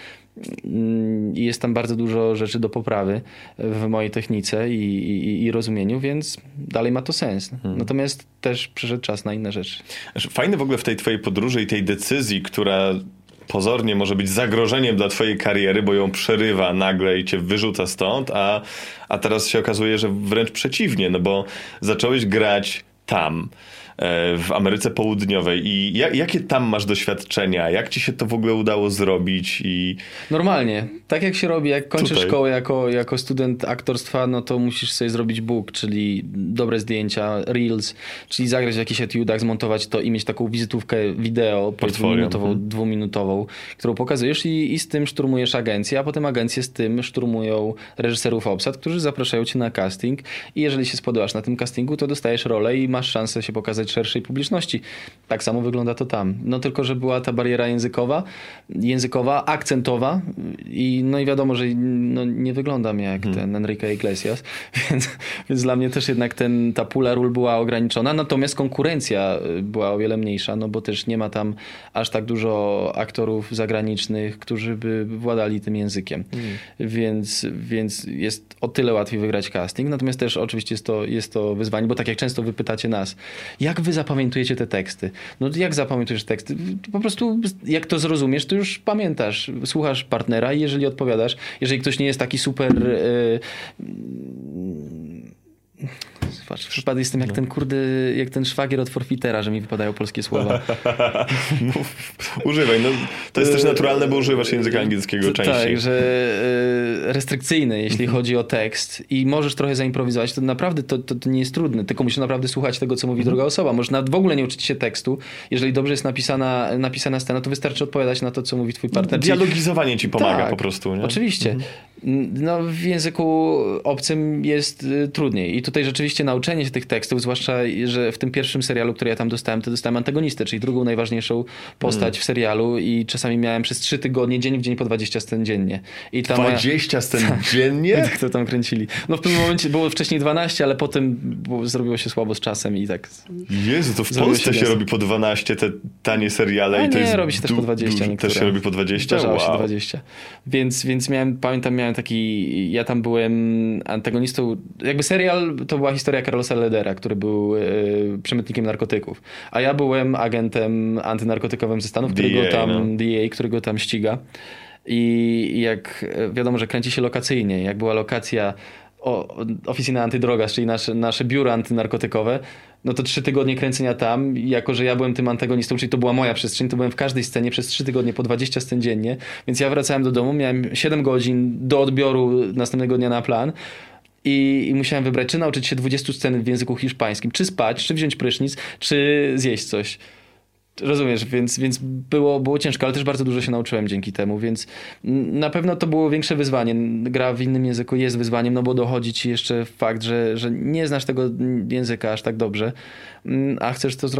[SPEAKER 1] i jest tam bardzo dużo rzeczy do poprawy w mojej technice i rozumieniu, więc dalej ma to sens. Natomiast też przyszedł czas na inne rzeczy.
[SPEAKER 2] Fajne w ogóle w tej twojej podróży i tej decyzji, która pozornie może być zagrożeniem dla twojej kariery, bo ją przerywa nagle i cię wyrzuca stąd, a teraz się okazuje, że wręcz przeciwnie, no bo zacząłeś grać tam, w Ameryce Południowej i jakie tam masz doświadczenia? Jak ci się to w ogóle udało zrobić?
[SPEAKER 1] Normalnie. Tak jak się robi, jak kończysz
[SPEAKER 2] Tutaj.
[SPEAKER 1] szkołę jako student aktorstwa, no to musisz sobie zrobić book, czyli dobre zdjęcia, reels, czyli zagrać w jakichś etiudach, zmontować to i mieć taką wizytówkę wideo, dwuminutową, którą pokazujesz i z tym szturmujesz agencję, a potem agencje z tym szturmują reżyserów obsad, którzy zapraszają cię na casting i jeżeli się spodobasz na tym castingu, to dostajesz rolę i masz szansę się pokazać szerszej publiczności. Tak samo wygląda to tam. No tylko, że była ta bariera językowa, akcentowa i no i wiadomo, że no, nie wyglądam jak ten Enrique Iglesias, więc dla mnie też jednak ta pula ról była ograniczona, natomiast konkurencja była o wiele mniejsza, no bo też nie ma tam aż tak dużo aktorów zagranicznych, którzy by władali tym językiem. Więc jest o tyle łatwiej wygrać casting, natomiast też oczywiście jest to wyzwanie, bo tak jak często wy pytacie nas, jak wy zapamiętujecie te teksty? No jak zapamiętujesz teksty? Po prostu jak to zrozumiesz, to już pamiętasz. Słuchasz partnera i jeżeli odpowiadasz, jeżeli ktoś nie jest taki super Przypadek jestem jak ten jak ten szwagier od forfitera, że mi wypadają polskie słowa.
[SPEAKER 2] Używaj, to jest też naturalne, bo używasz języka angielskiego częściej.
[SPEAKER 1] Tak, że restrykcyjny, jeśli chodzi o tekst i możesz trochę zaimprowizować, to naprawdę to nie jest trudne, tylko musisz naprawdę słuchać tego, co mówi druga osoba. Możesz nawet w ogóle nie uczyć się tekstu. Jeżeli dobrze jest napisana scena, to wystarczy odpowiadać na to, co mówi twój partner.
[SPEAKER 2] Dialogizowanie ci pomaga po prostu. Nie?
[SPEAKER 1] Oczywiście. No, w języku obcym jest trudniej. I tutaj rzeczywiście nauczenie się tych tekstów, zwłaszcza, że w tym pierwszym serialu, który ja tam dostałem, to dostałem antagonistę, czyli drugą najważniejszą postać w serialu i czasami miałem przez 3 tygodnie, dzień w dzień po 20 scen dziennie. I
[SPEAKER 2] 20 scen dziennie?
[SPEAKER 1] Tak to tam kręcili. No w pewnym momencie było wcześniej 12, ale potem zrobiło się słabo z czasem i tak...
[SPEAKER 2] Jezu, to w Polsce się robi po 12 te tanie seriale i to jest...
[SPEAKER 1] robi się też po 20
[SPEAKER 2] też się robi po 20?
[SPEAKER 1] Zdarzało się 20. Więc pamiętam, miałem taki... Ja tam byłem antagonistą... Jakby serial to była historia Carlosa Ledera, który był przemytnikiem narkotyków. A ja byłem agentem antynarkotykowym ze Stanów, którego tam ściga. I jak wiadomo, że kręci się lokacyjnie. Jak była lokacja Oficina Antydrogas, czyli nasze biuro antynarkotykowe, no to 3 tygodnie kręcenia tam, jako że ja byłem tym antagonistą, czyli to była moja przestrzeń, to byłem w każdej scenie przez 3 tygodnie po 20 scen dziennie, więc ja wracałem do domu, miałem 7 godzin do odbioru następnego dnia na plan i musiałem wybrać, czy nauczyć się 20 scen w języku hiszpańskim, czy spać, czy wziąć prysznic, czy zjeść coś. Rozumiesz, więc było ciężko, ale też bardzo dużo się nauczyłem dzięki temu, więc na pewno to było większe wyzwanie. Gra w innym języku jest wyzwaniem, no bo dochodzi ci jeszcze fakt, że nie znasz tego języka aż tak dobrze, a chcesz to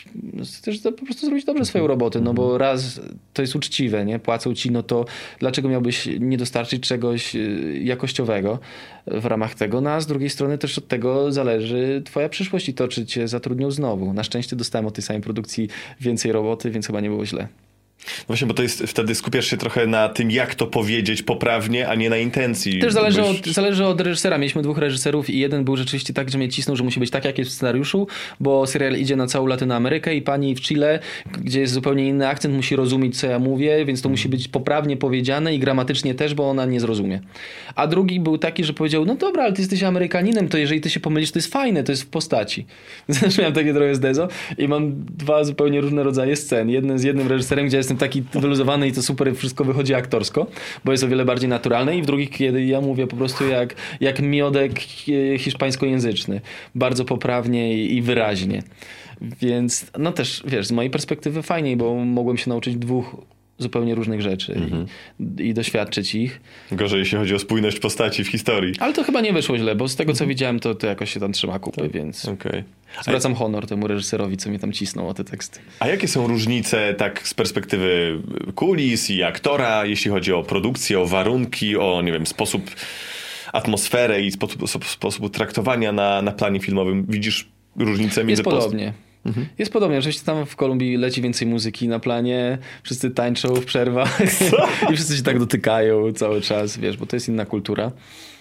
[SPEAKER 1] po prostu zrobić dobrze swoją robotę, no bo raz to jest uczciwe, nie? Płacą ci, no to dlaczego miałbyś nie dostarczyć czegoś jakościowego w ramach tego, no a z drugiej strony też od tego zależy twoja przyszłość i to, czy cię zatrudnią znowu. Na szczęście dostałem od tej samej produkcji więcej roboty, więc chyba nie było źle.
[SPEAKER 2] No właśnie, bo to jest, wtedy skupiasz się trochę na tym, jak to powiedzieć poprawnie, a nie na intencji.
[SPEAKER 1] Też zależy od reżysera. Mieliśmy 2 reżyserów i jeden był rzeczywiście tak, że mnie cisnął, że musi być tak, jak jest w scenariuszu, bo serial idzie na całą Latynoamerykę i pani w Chile, gdzie jest zupełnie inny akcent, musi rozumieć, co ja mówię, więc to musi być poprawnie powiedziane i gramatycznie też, bo ona nie zrozumie. A drugi był taki, że powiedział, no dobra, ale ty jesteś Amerykaninem, to jeżeli ty się pomylisz, to jest fajne, to jest w postaci. Więc miałem takie trochę zdezo i mam 2 zupełnie różne rodzaje scen. Jeden z jednym reżyserem, gdzie jestem taki wyluzowany i to super wszystko wychodzi aktorsko, bo jest o wiele bardziej naturalne, i w drugich, kiedy ja mówię po prostu jak miodek hiszpańskojęzyczny. Bardzo poprawnie i wyraźnie. Więc no też, wiesz, z mojej perspektywy fajniej, bo mogłem się nauczyć 2 zupełnie różnych rzeczy i doświadczyć ich.
[SPEAKER 2] Gorzej, jeśli chodzi o spójność postaci w historii.
[SPEAKER 1] Ale to chyba nie wyszło źle, bo z tego, co widziałem, to jakoś się tam trzyma kupy, więc zwracam honor temu reżyserowi, co mnie tam cisnął o te teksty. A
[SPEAKER 2] jakie są różnice tak z perspektywy kulis i aktora, jeśli chodzi o produkcję, o warunki, o, nie wiem, sposób, atmosferę i sposób traktowania na planie filmowym? Widzisz różnicę między...
[SPEAKER 1] Jest podobnie. Jest podobnie. Oczywiście tam w Kolumbii leci więcej muzyki na planie, wszyscy tańczą w przerwach i wszyscy się tak dotykają cały czas, wiesz, bo to jest inna kultura.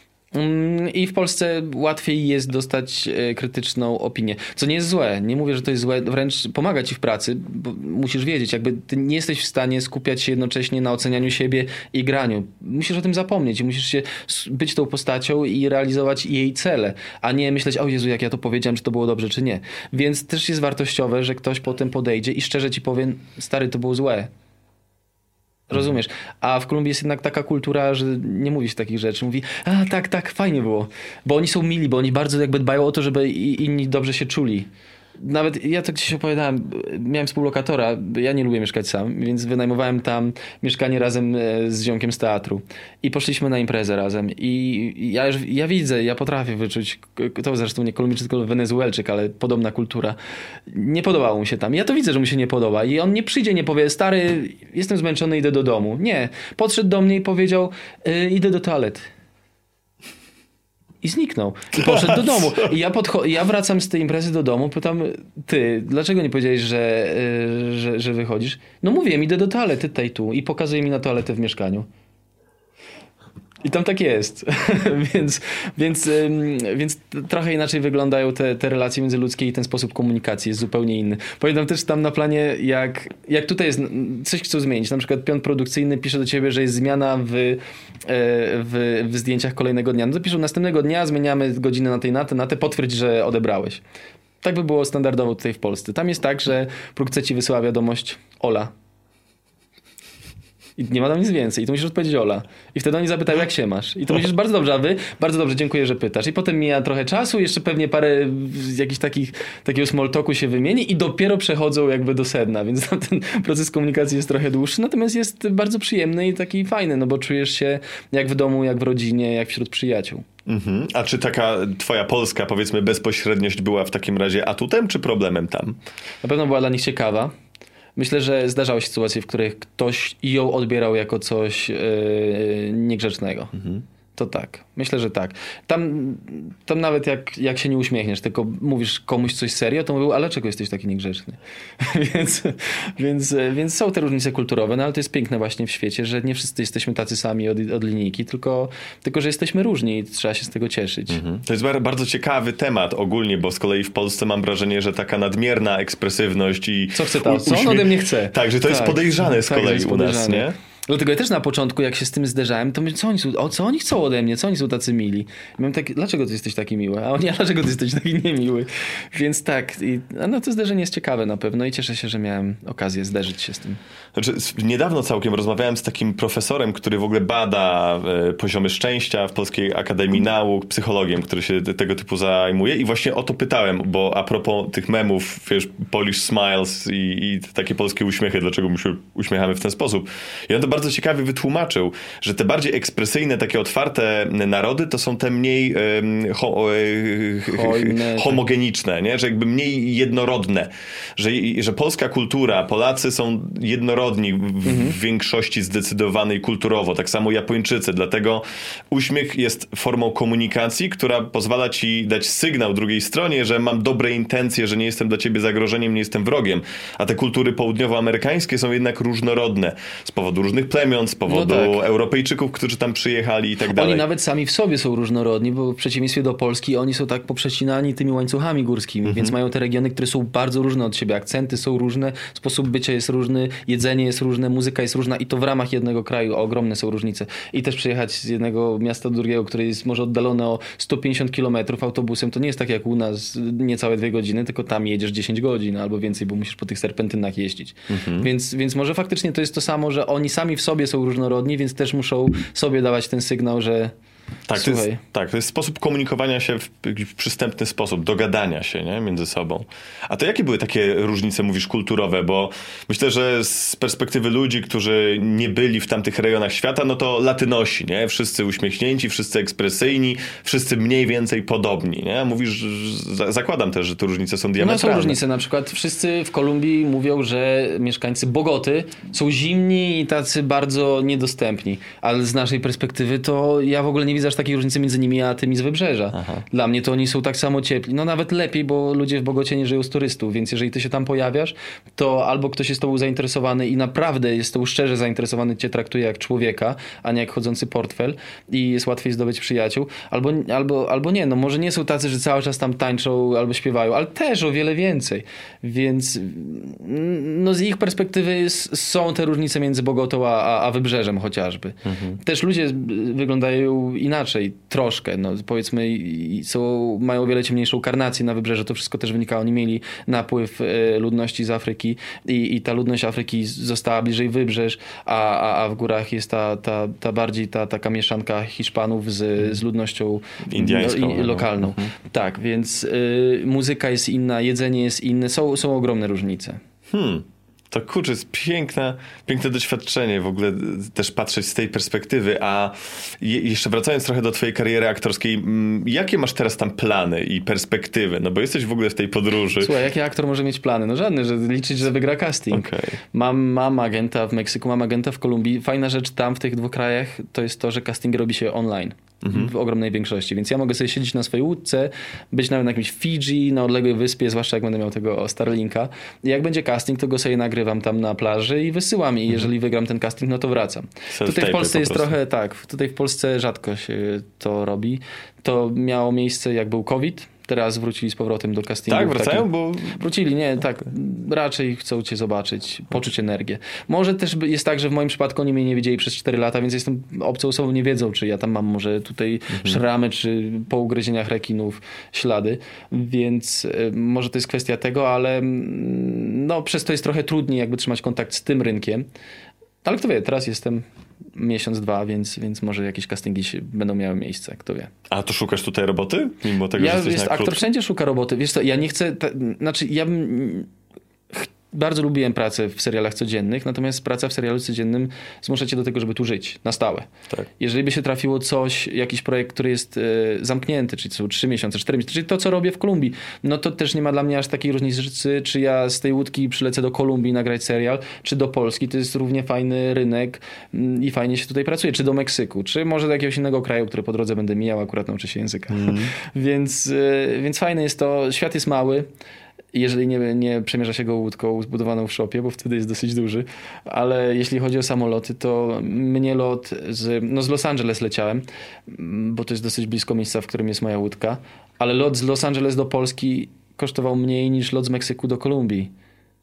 [SPEAKER 1] I w Polsce łatwiej jest dostać krytyczną opinię. Co nie jest złe. Nie mówię, że to jest złe. Wręcz pomaga ci w pracy, bo musisz wiedzieć, jakby ty nie jesteś w stanie skupiać się jednocześnie na ocenianiu siebie i graniu. Musisz o tym zapomnieć i musisz się być tą postacią i realizować jej cele, a nie myśleć, o Jezu, jak ja to powiedziałem, czy to było dobrze, czy nie. Więc też jest wartościowe, że ktoś potem podejdzie i szczerze ci powie, stary, to było złe. Rozumiesz? A w Kolumbii jest jednak taka kultura, że nie mówi się takich rzeczy. Mówi, tak, fajnie było. Bo oni są mili, bo oni bardzo jakby dbają o to, żeby inni dobrze się czuli. Nawet ja tak gdzieś opowiadałem, miałem współlokatora, ja nie lubię mieszkać sam, więc wynajmowałem tam mieszkanie razem z ziomkiem z teatru. I poszliśmy na imprezę razem. I ja widzę, ja potrafię wyczuć, to zresztą nie Kolumbijczyk, tylko Wenezuelczyk, ale podobna kultura. Nie podobało mu się tam. Ja to widzę, że mu się nie podoba. I on nie przyjdzie, nie powie, stary, jestem zmęczony, idę do domu. Nie. Podszedł do mnie i powiedział, idę do toalety. I zniknął. I poszedł do domu. I ja wracam z tej imprezy do domu, pytam, ty, dlaczego nie powiedziałeś, że wychodzisz? No mówię, idę do toalety tej tu i pokazuje mi na toaletę w mieszkaniu. I tam tak jest. więc trochę inaczej wyglądają te relacje międzyludzkie i ten sposób komunikacji jest zupełnie inny. Pamiętam też tam na planie, jak tutaj jest, coś chcą zmienić. Na przykład pion produkcyjny pisze do ciebie, że jest zmiana w zdjęciach kolejnego dnia. No to piszą, następnego dnia zmieniamy godzinę na tę, potwierdź, że odebrałeś. Tak by było standardowo tutaj w Polsce. Tam jest tak, że produkcja ci wysyła wiadomość Ola. I nie ma tam nic więcej. I tu musisz odpowiedzieć Ola. I wtedy oni zapytają, jak się masz. I to musisz bardzo dobrze, a wy bardzo dobrze, dziękuję, że pytasz. I potem mija trochę czasu, jeszcze pewnie parę jakichś takiego small talku się wymieni i dopiero przechodzą jakby do sedna. Więc tam ten proces komunikacji jest trochę dłuższy, natomiast jest bardzo przyjemny i taki fajny, no bo czujesz się jak w domu, jak w rodzinie, jak wśród przyjaciół.
[SPEAKER 2] Mhm. A czy taka twoja polska, powiedzmy, bezpośredniość była w takim razie atutem, czy problemem tam?
[SPEAKER 1] Na pewno była dla nich ciekawa. Myślę, że zdarzały się sytuacje, w których ktoś ją odbierał jako coś niegrzecznego. Mhm. To tak. Myślę, że tak. Tam nawet jak się nie uśmiechniesz, tylko mówisz komuś coś serio, to mówił, ale dlaczego jesteś taki niegrzeczny? więc są te różnice kulturowe, no ale to jest piękne właśnie w świecie, że nie wszyscy jesteśmy tacy sami od linijki, tylko że jesteśmy różni i trzeba się z tego cieszyć. Mhm.
[SPEAKER 2] To jest bardzo ciekawy temat ogólnie, bo z kolei w Polsce mam wrażenie, że taka nadmierna ekspresywność i...
[SPEAKER 1] Co chce tam? Co on ode mnie chce?
[SPEAKER 2] Tak, że to jest podejrzane z kolei u nas, nie?
[SPEAKER 1] Dlatego ja też na początku, jak się z tym zderzałem, to myślę, co oni chcą ode mnie? Co oni są tacy mili? I miałem tak, dlaczego ty jesteś taki miły? A dlaczego ty jesteś taki niemiły? Więc tak, to zderzenie jest ciekawe na pewno i cieszę się, że miałem okazję zderzyć się z tym.
[SPEAKER 2] Znaczy, niedawno całkiem rozmawiałem z takim profesorem, który w ogóle bada poziomy szczęścia w Polskiej Akademii Nauk, psychologiem, który się tego typu zajmuje i właśnie o to pytałem, bo a propos tych memów, wiesz, Polish Smiles i takie polskie uśmiechy, dlaczego my się uśmiechamy w ten sposób. I on to bardzo ciekawie wytłumaczył, że te bardziej ekspresyjne, takie otwarte narody to są te mniej homogeniczne, nie? Że jakby mniej jednorodne. Że polska kultura, Polacy są jednorodni w większości zdecydowanej kulturowo. Tak samo Japończycy. Dlatego uśmiech jest formą komunikacji, która pozwala ci dać sygnał drugiej stronie, że mam dobre intencje, że nie jestem dla ciebie zagrożeniem, nie jestem wrogiem. A te kultury południowoamerykańskie są jednak różnorodne z powodu różnych plemion, z powodu Europejczyków, którzy tam przyjechali i tak dalej.
[SPEAKER 1] Oni nawet sami w sobie są różnorodni, bo w przeciwieństwie do Polski oni są tak poprzecinani tymi łańcuchami górskimi, więc mają te regiony, które są bardzo różne od siebie. Akcenty są różne, sposób bycia jest różny, jedzenie jest różne, muzyka jest różna i to w ramach jednego kraju ogromne są różnice. I też przyjechać z jednego miasta do drugiego, które jest może oddalone o 150 km autobusem, to nie jest tak jak u nas niecałe 2 godziny, tylko tam jedziesz 10 godzin albo więcej, bo musisz po tych serpentynach jeździć. Więc może faktycznie to jest to samo, że oni sami w sobie są różnorodni, więc też muszą sobie dawać ten sygnał, że
[SPEAKER 2] to jest sposób komunikowania się w przystępny sposób, dogadania się, nie? Między sobą. A to jakie były takie różnice, mówisz, kulturowe? Bo myślę, że z perspektywy ludzi, którzy nie byli w tamtych rejonach świata, no to latynosi, nie? Wszyscy uśmiechnięci, wszyscy ekspresyjni, wszyscy mniej więcej podobni, nie? Mówisz, zakładam też, że te różnice są diametralne.
[SPEAKER 1] No są różnice, na przykład wszyscy w Kolumbii mówią, że mieszkańcy Bogoty są zimni i tacy bardzo niedostępni, ale z naszej perspektywy to ja w ogóle nie widzę aż takiej różnicy między nimi a tymi z Wybrzeża. Aha. Dla mnie to oni są tak samo ciepli. No nawet lepiej, bo ludzie w Bogocie nie żyją z turystów, więc jeżeli ty się tam pojawiasz, to albo ktoś jest tobą zainteresowany i naprawdę jest tobą szczerze zainteresowany, cię traktuje jak człowieka, a nie jak chodzący portfel i jest łatwiej zdobyć przyjaciół, albo nie. No może nie są tacy, że cały czas tam tańczą albo śpiewają, ale też o wiele więcej. Więc no z ich perspektywy są te różnice między Bogotą a Wybrzeżem chociażby. Też ludzie wyglądają inaczej, troszkę. No, powiedzmy, mają o wiele ciemniejszą karnację na Wybrzeżu. To wszystko też wynika. Oni mieli napływ ludności z Afryki i ta ludność Afryki została bliżej Wybrzeż, a w górach jest taka mieszanka Hiszpanów z ludnością
[SPEAKER 2] indiańską,
[SPEAKER 1] lokalną. Tak, więc muzyka jest inna, jedzenie jest inne. Są ogromne różnice.
[SPEAKER 2] To kurczę, jest piękne doświadczenie w ogóle też patrzeć z tej perspektywy, a jeszcze wracając trochę do twojej kariery aktorskiej, jakie masz teraz tam plany i perspektywy? No bo jesteś w ogóle w tej podróży.
[SPEAKER 1] Słuchaj, jaki aktor może mieć plany? No żadne, że liczyć, że wygra casting. Okay. Mam agenta w Meksyku, mam agenta w Kolumbii. Fajna rzecz tam w tych 2 krajach to jest to, że casting robi się online. w ogromnej większości. Więc ja mogę sobie siedzieć na swojej łódce, być nawet na jakimś Fidżi, na odległej wyspie, zwłaszcza jak będę miał tego Starlinka. I jak będzie casting, to go sobie nagrywam tam na plaży i wysyłam. I jeżeli wygram ten casting, no to wracam. Tutaj w Polsce jest trochę tak. Tutaj w Polsce rzadko się to robi. To miało miejsce jak był COVID. Teraz wrócili z powrotem do castingu.
[SPEAKER 2] Tak, wracają, bo...
[SPEAKER 1] Wrócili, nie, tak. Raczej chcą cię zobaczyć, poczuć energię. Może też jest tak, że w moim przypadku oni mnie nie widzieli przez 4 lata, więc jestem obcą osobą, nie wiedzą, czy ja tam mam może tutaj szramy, czy po ugryzieniach rekinów ślady. Więc może to jest kwestia tego, ale no przez to jest trochę trudniej jakby trzymać kontakt z tym rynkiem. Ale kto wie, teraz jestem miesiąc, 2, więc może jakieś castingi będą miały miejsce, kto wie.
[SPEAKER 2] A to szukasz tutaj roboty? Mimo tego, że jesteś na
[SPEAKER 1] aktor wszędzie szuka roboty. Wiesz co, ja nie chcę... ja bym... Bardzo lubiłem pracę w serialach codziennych, natomiast praca w serialu codziennym zmusza cię do tego, żeby tu żyć, na stałe.
[SPEAKER 2] Tak.
[SPEAKER 1] Jeżeli by się trafiło coś, jakiś projekt, który jest zamknięty, czyli są 3 miesiące, 4 miesiące, czyli to, co robię w Kolumbii, no to też nie ma dla mnie aż takiej różnicy, czy ja z tej łódki przylecę do Kolumbii nagrać serial, czy do Polski. To jest równie fajny rynek i fajnie się tutaj pracuje. Czy do Meksyku, czy może do jakiegoś innego kraju, który po drodze będę mijał, akurat nauczę się języka. Więc fajne jest to. Świat jest mały. Jeżeli nie przemierza się go łódką zbudowaną w szopie, bo wtedy jest dosyć duży. Ale jeśli chodzi o samoloty, to mnie lot z Los Angeles leciałem, bo to jest dosyć blisko miejsca, w którym jest moja łódka. Ale lot z Los Angeles do Polski kosztował mniej niż lot z Meksyku do Kolumbii.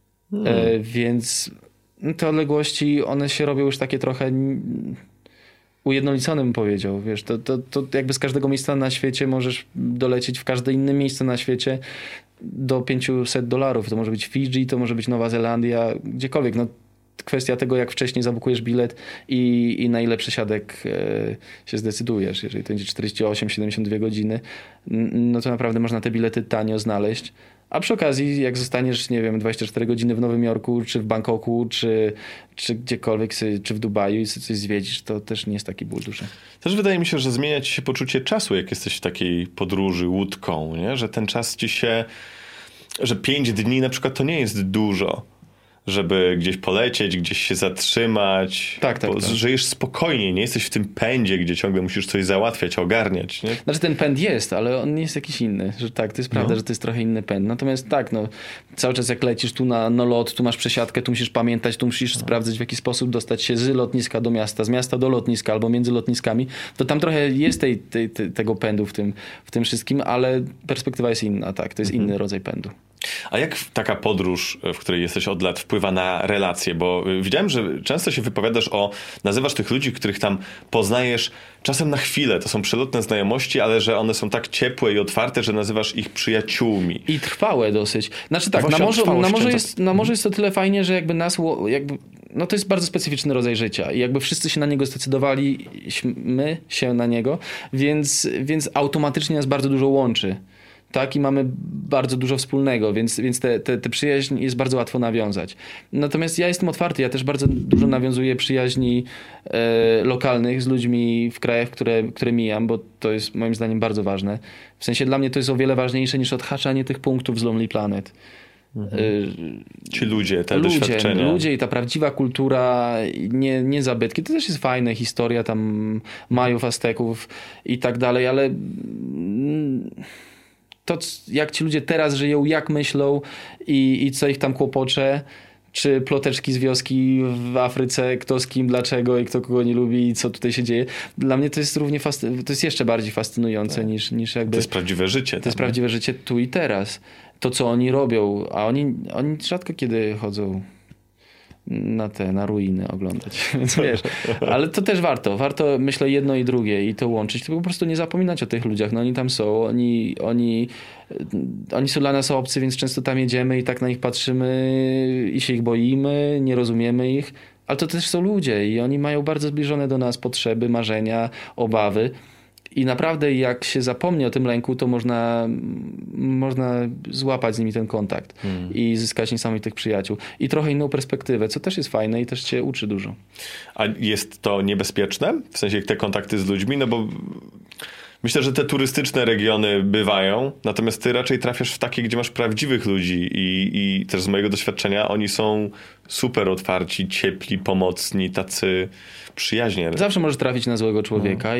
[SPEAKER 1] Więc te odległości, one się robią już takie trochę ujednolicone, bym powiedział. Wiesz, to jakby z każdego miejsca na świecie możesz dolecieć w każde inne miejsce na świecie do $500. To może być Fidżi, to może być Nowa Zelandia, gdziekolwiek. No, kwestia tego, jak wcześniej zabukujesz bilet i na ile przesiadek się zdecydujesz. Jeżeli to będzie 48-72 godziny, no to naprawdę można te bilety tanio znaleźć. A przy okazji, jak zostaniesz, nie wiem, 24 godziny w Nowym Jorku, czy w Bangkoku, czy gdziekolwiek, czy w Dubaju i coś zwiedzisz, to też nie jest taki ból duszy.
[SPEAKER 2] Też wydaje mi się, że zmienia ci się poczucie czasu, jak jesteś w takiej podróży łódką, nie? Że ten czas ci się... Że 5 dni na przykład to nie jest dużo, żeby gdzieś polecieć, gdzieś się zatrzymać.
[SPEAKER 1] Tak.
[SPEAKER 2] Żyjesz spokojniej, nie jesteś w tym pędzie, gdzie ciągle musisz coś załatwiać, ogarniać. Nie?
[SPEAKER 1] Znaczy ten pęd jest, ale on jest jakiś inny. Że tak, to jest prawda, że to jest trochę inny pęd. Natomiast tak, cały czas jak lecisz tu na lot, tu masz przesiadkę, tu musisz pamiętać, tu musisz sprawdzać, w jaki sposób dostać się z lotniska do miasta, z miasta do lotniska albo między lotniskami, to tam trochę jest tego pędu w tym wszystkim, ale perspektywa jest inna, tak. To jest inny rodzaj pędu.
[SPEAKER 2] A jak taka podróż, w której jesteś od lat, wpływa na relacje? Bo widziałem, że często się wypowiadasz nazywasz tych ludzi, których tam poznajesz czasem na chwilę. To są przelotne znajomości, ale że one są tak ciepłe i otwarte, że nazywasz ich przyjaciółmi.
[SPEAKER 1] I trwałe dosyć. Znaczy tak, na morzu jest to tyle fajnie, że jakby to jest bardzo specyficzny rodzaj życia i jakby wszyscy się na niego zdecydowaliśmy się na niego, więc automatycznie nas bardzo dużo łączy. Tak, i mamy bardzo dużo wspólnego, więc te przyjaźń jest bardzo łatwo nawiązać. Natomiast ja jestem otwarty, ja też bardzo dużo nawiązuję przyjaźni lokalnych z ludźmi w krajach, które mijam, bo to jest moim zdaniem bardzo ważne. W sensie dla mnie to jest o wiele ważniejsze niż odhaczanie tych punktów z Lonely Planet.
[SPEAKER 2] Ci ludzie, te doświadczenia.
[SPEAKER 1] Ludzie i ta prawdziwa kultura, nie zabytki. To też jest fajne, historia tam Majów, Azteków i tak dalej, ale to, jak ci ludzie teraz żyją, jak myślą i co ich tam kłopocze, czy ploteczki z wioski w Afryce, kto z kim, dlaczego i kto kogo nie lubi i co tutaj się dzieje. Dla mnie to jest to jest jeszcze bardziej fascynujące niż jakby...
[SPEAKER 2] To jest prawdziwe życie.
[SPEAKER 1] To jest prawdziwe życie tu i teraz. To, co oni robią, a oni rzadko kiedy chodzą na ruiny oglądać, więc wiesz, ale to też warto myślę jedno i drugie i to łączyć, tylko po prostu nie zapominać o tych ludziach, oni tam są, oni są dla nas obcy, więc często tam jedziemy i tak na nich patrzymy i się ich boimy, nie rozumiemy ich, ale to też są ludzie i oni mają bardzo zbliżone do nas potrzeby, marzenia, obawy. I naprawdę jak się zapomni o tym lęku, to można złapać z nimi ten kontakt i zyskać niesamowitych przyjaciół. I trochę inną perspektywę, co też jest fajne i też cię uczy dużo.
[SPEAKER 2] A jest to niebezpieczne? W sensie te kontakty z ludźmi? No bo Myślę, że te turystyczne regiony bywają, natomiast ty raczej trafiasz w takie, gdzie masz prawdziwych ludzi i też z mojego doświadczenia oni są super otwarci, ciepli, pomocni, tacy przyjaźni.
[SPEAKER 1] Zawsze możesz trafić na złego człowieka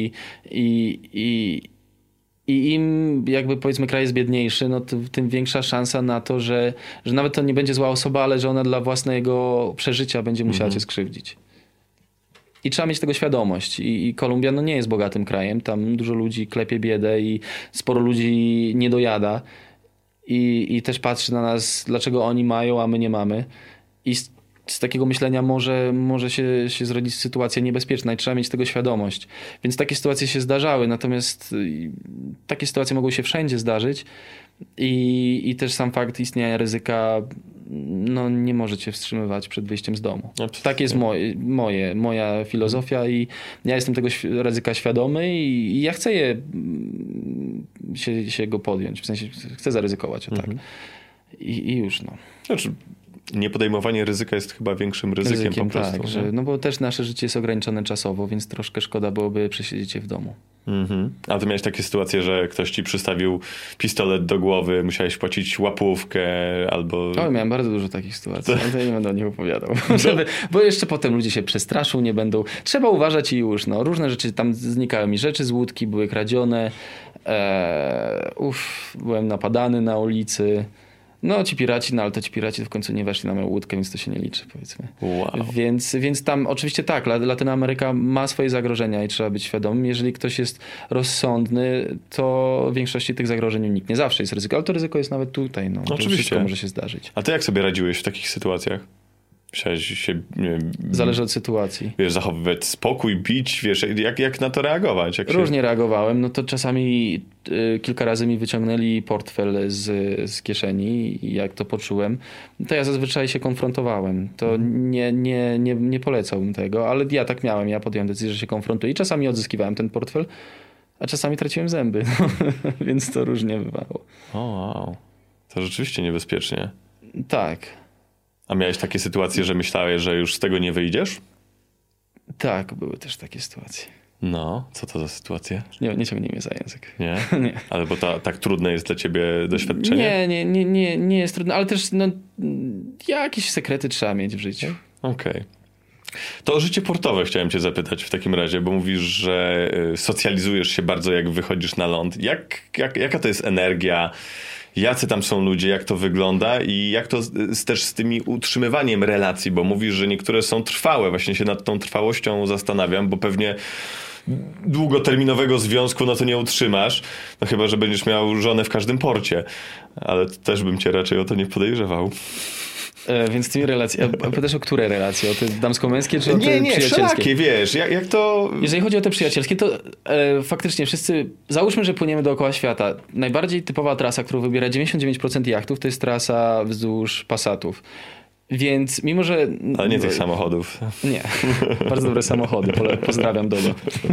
[SPEAKER 1] i im jakby powiedzmy kraj jest biedniejszy, no to tym większa szansa na to, że nawet to nie będzie zła osoba, ale że ona dla własnego przeżycia będzie musiała cię skrzywdzić. I trzeba mieć tego świadomość. I Kolumbia no nie jest bogatym krajem. Tam dużo ludzi klepie biedę i sporo ludzi nie dojada. I też patrzy na nas, dlaczego oni mają, a my nie mamy. I z takiego myślenia może się zrodzić sytuacja niebezpieczna i trzeba mieć tego świadomość. Więc takie sytuacje się zdarzały, natomiast takie sytuacje mogą się wszędzie zdarzyć i też sam fakt istnienia ryzyka no, nie może cię wstrzymywać przed wyjściem z domu. Tak jest moja filozofia i ja jestem tego ryzyka świadomy i ja chcę się go podjąć, w sensie chcę zaryzykować, tak. I już no.
[SPEAKER 2] Znaczy, niepodejmowanie ryzyka jest chyba większym ryzykiem po prostu.
[SPEAKER 1] Tak, no bo też nasze życie jest ograniczone czasowo, więc troszkę szkoda byłoby przesiedzieć się w domu.
[SPEAKER 2] A ty miałeś takie sytuacje, że ktoś ci przystawił pistolet do głowy, musiałeś płacić łapówkę albo...
[SPEAKER 1] Miałem bardzo dużo takich sytuacji, ale to ja nie będę o nich opowiadał. Bo jeszcze potem ludzie się przestraszą, nie będą... Trzeba uważać i już, no. Różne rzeczy, tam znikały mi rzeczy z łódki, były kradzione. Byłem napadany na ulicy. No ci piraci, ale to ci piraci w końcu nie weszli na moją łódkę, więc to się nie liczy, powiedzmy.
[SPEAKER 2] Wow.
[SPEAKER 1] Więc tam oczywiście tak, Latynoameryka ma swoje zagrożenia i trzeba być świadomym. Jeżeli ktoś jest rozsądny, to w większości tych zagrożeń uniknie. Zawsze jest ryzyko, ale to ryzyko jest nawet tutaj. No.
[SPEAKER 2] Oczywiście.
[SPEAKER 1] Wszystko może się zdarzyć.
[SPEAKER 2] A ty jak sobie radziłeś w takich sytuacjach? Musiałeś się...
[SPEAKER 1] Zależy od sytuacji.
[SPEAKER 2] Wiesz, zachowywać spokój, bić, wiesz, jak na to reagować?
[SPEAKER 1] Różnie reagowałem, no to czasami kilka razy mi wyciągnęli portfel z kieszeni i jak to poczułem, to ja zazwyczaj się konfrontowałem. To nie polecałbym tego, ale ja tak miałem, ja podjąłem decyzję, że się konfrontuję i czasami odzyskiwałem ten portfel, a czasami traciłem zęby, więc to różnie bywało.
[SPEAKER 2] Wow. To rzeczywiście niebezpiecznie.
[SPEAKER 1] Tak.
[SPEAKER 2] A miałeś takie sytuacje, że myślałeś, że już z tego nie wyjdziesz?
[SPEAKER 1] Tak, były też takie sytuacje.
[SPEAKER 2] No, co to za sytuacje?
[SPEAKER 1] Nie ciągnij mnie za język.
[SPEAKER 2] Nie?
[SPEAKER 1] Nie.
[SPEAKER 2] Ale bo tak trudne jest dla ciebie doświadczenie?
[SPEAKER 1] Nie jest trudne, ale też jakieś sekrety trzeba mieć w życiu.
[SPEAKER 2] Okej. To o życie portowe chciałem cię zapytać w takim razie, bo mówisz, że socjalizujesz się bardzo, jak wychodzisz na ląd. Jaka to jest energia? Jacy tam są ludzie, jak to wygląda i jak to też z tymi utrzymywaniem relacji, bo mówisz, że niektóre są trwałe. Właśnie się nad tą trwałością zastanawiam, bo pewnie długoterminowego związku no to nie utrzymasz, no chyba, że będziesz miał żonę w każdym porcie, ale też bym cię raczej o to nie podejrzewał.
[SPEAKER 1] Więc tymi relacjami, pytasz o które relacje? O te damsko-męskie czy o te przyjacielskie?
[SPEAKER 2] Wszelakie, wiesz, jak to...
[SPEAKER 1] Jeżeli chodzi o te przyjacielskie, to faktycznie wszyscy, załóżmy, że płyniemy dookoła świata. Najbardziej typowa trasa, którą wybiera 99% jachtów, to jest trasa wzdłuż Passatów. Więc mimo, że...
[SPEAKER 2] Ale nie tych samochodów.
[SPEAKER 1] Nie, bardzo dobre samochody, pozdrawiam Dodo.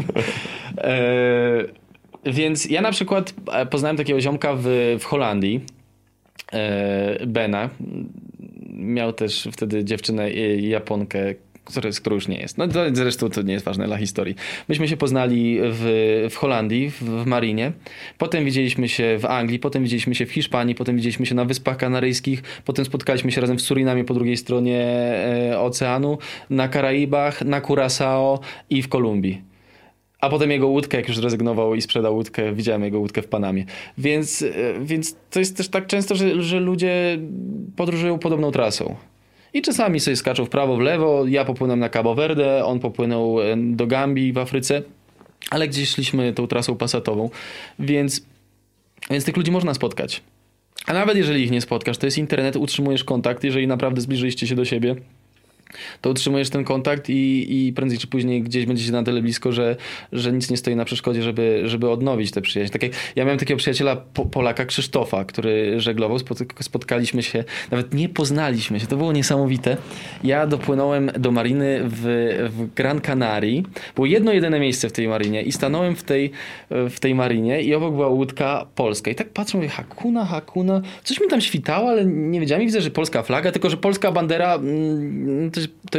[SPEAKER 1] Więc ja na przykład poznałem takiego ziomka w Holandii, Bena. Miał też wtedy dziewczynę Japonkę, z którą już nie jest. No zresztą to nie jest ważne dla historii. Myśmy się poznali w Holandii, w Marinie. Potem widzieliśmy się w Anglii, potem widzieliśmy się w Hiszpanii, potem widzieliśmy się na Wyspach Kanaryjskich, potem spotkaliśmy się razem w Surinamie po drugiej stronie oceanu, na Karaibach, na Curaçao i w Kolumbii. A potem jego łódkę, jak już zrezygnował i sprzedał łódkę, widziałem jego łódkę w Panamie. Więc to jest też tak często, że ludzie podróżują podobną trasą. I czasami sobie skaczą w prawo, w lewo. Ja popłynąłem na Cabo Verde, on popłynął do Gambii w Afryce, ale gdzieś szliśmy tą trasą passatową. Więc tych ludzi można spotkać. A nawet jeżeli ich nie spotkasz, to jest internet, utrzymujesz kontakt. Jeżeli naprawdę zbliżyliście się do siebie, to utrzymujesz ten kontakt i prędzej czy później gdzieś będziecie na tyle blisko, że nic nie stoi na przeszkodzie, żeby odnowić tę przyjaźń. Tak jak ja miałem takiego przyjaciela Polaka, Krzysztofa, który żeglował, spotkaliśmy się, nawet nie poznaliśmy się, to było niesamowite. Ja dopłynąłem do mariny w Gran Canaria, było jedno jedyne miejsce w tej marinie i stanąłem w tej marinie i obok była łódka polska i tak patrzę, mówię, Hakuna, coś mi tam świtało, ale nie wiedziałem i widzę, że polska flaga, tylko że polska bandera to jest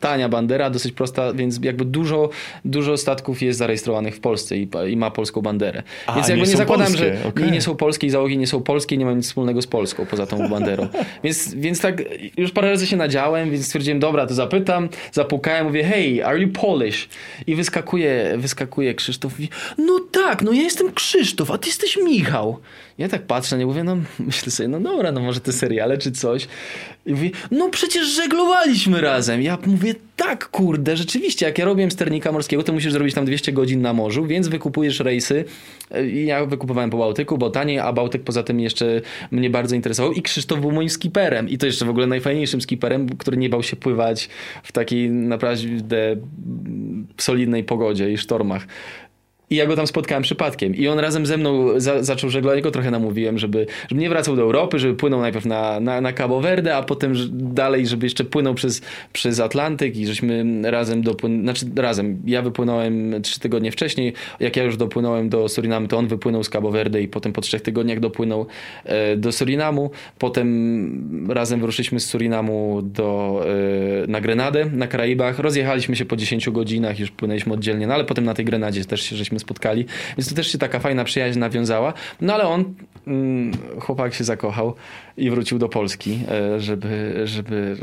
[SPEAKER 1] tania bandera, dosyć prosta, więc jakby dużo statków jest zarejestrowanych w Polsce i ma polską banderę. Więc jakby nie zakładam,
[SPEAKER 2] polskie.
[SPEAKER 1] że
[SPEAKER 2] Okay.
[SPEAKER 1] nie są polskie i załogi nie są polskie, nie ma nic wspólnego z Polską poza tą banderą. Więc tak już parę razy się nadziałem, więc stwierdziłem, dobra, to zapytam, zapukałem, mówię, hey, are you Polish? I wyskakuje Krzysztof i mówi, no tak, no ja jestem Krzysztof, a ty jesteś Michał. Ja tak patrzę, nie mówię, no myślę sobie, no dobra, no może te seriale czy coś. I mówi, no przecież żeglowaliśmy razem. Ja mówię, tak, kurde, rzeczywiście, jak ja robiłem sternika morskiego, to musisz zrobić tam 200 godzin na morzu, więc wykupujesz rejsy. I ja wykupowałem po Bałtyku, bo taniej, a Bałtyk poza tym jeszcze mnie bardzo interesował. I Krzysztof był moim skiperem. I to jeszcze w ogóle najfajniejszym skiperem, który nie bał się pływać w takiej naprawdę solidnej pogodzie i sztormach. I ja go tam spotkałem przypadkiem. I on razem ze mną zaczął żeglować. Go trochę namówiłem, żeby nie wracał do Europy, żeby płynął najpierw na Cabo Verde, a potem dalej, żeby jeszcze płynął przez Atlantyk i żeśmy razem razem. Ja wypłynąłem 3 tygodnie wcześniej. Jak ja już dopłynąłem do Surinamu, to on wypłynął z Cabo Verde i potem po 3 tygodniach dopłynął do Surinamu. Potem razem wyruszyliśmy z Surinamu na Grenadę, na Karaibach. Rozjechaliśmy się po 10 godzinach, już płynęliśmy oddzielnie, no ale potem na tej Grenadzie też się żeśmy spotkali, więc to też się taka fajna przyjaźń nawiązała. No ale on, chłopak się zakochał i wrócił do Polski, żeby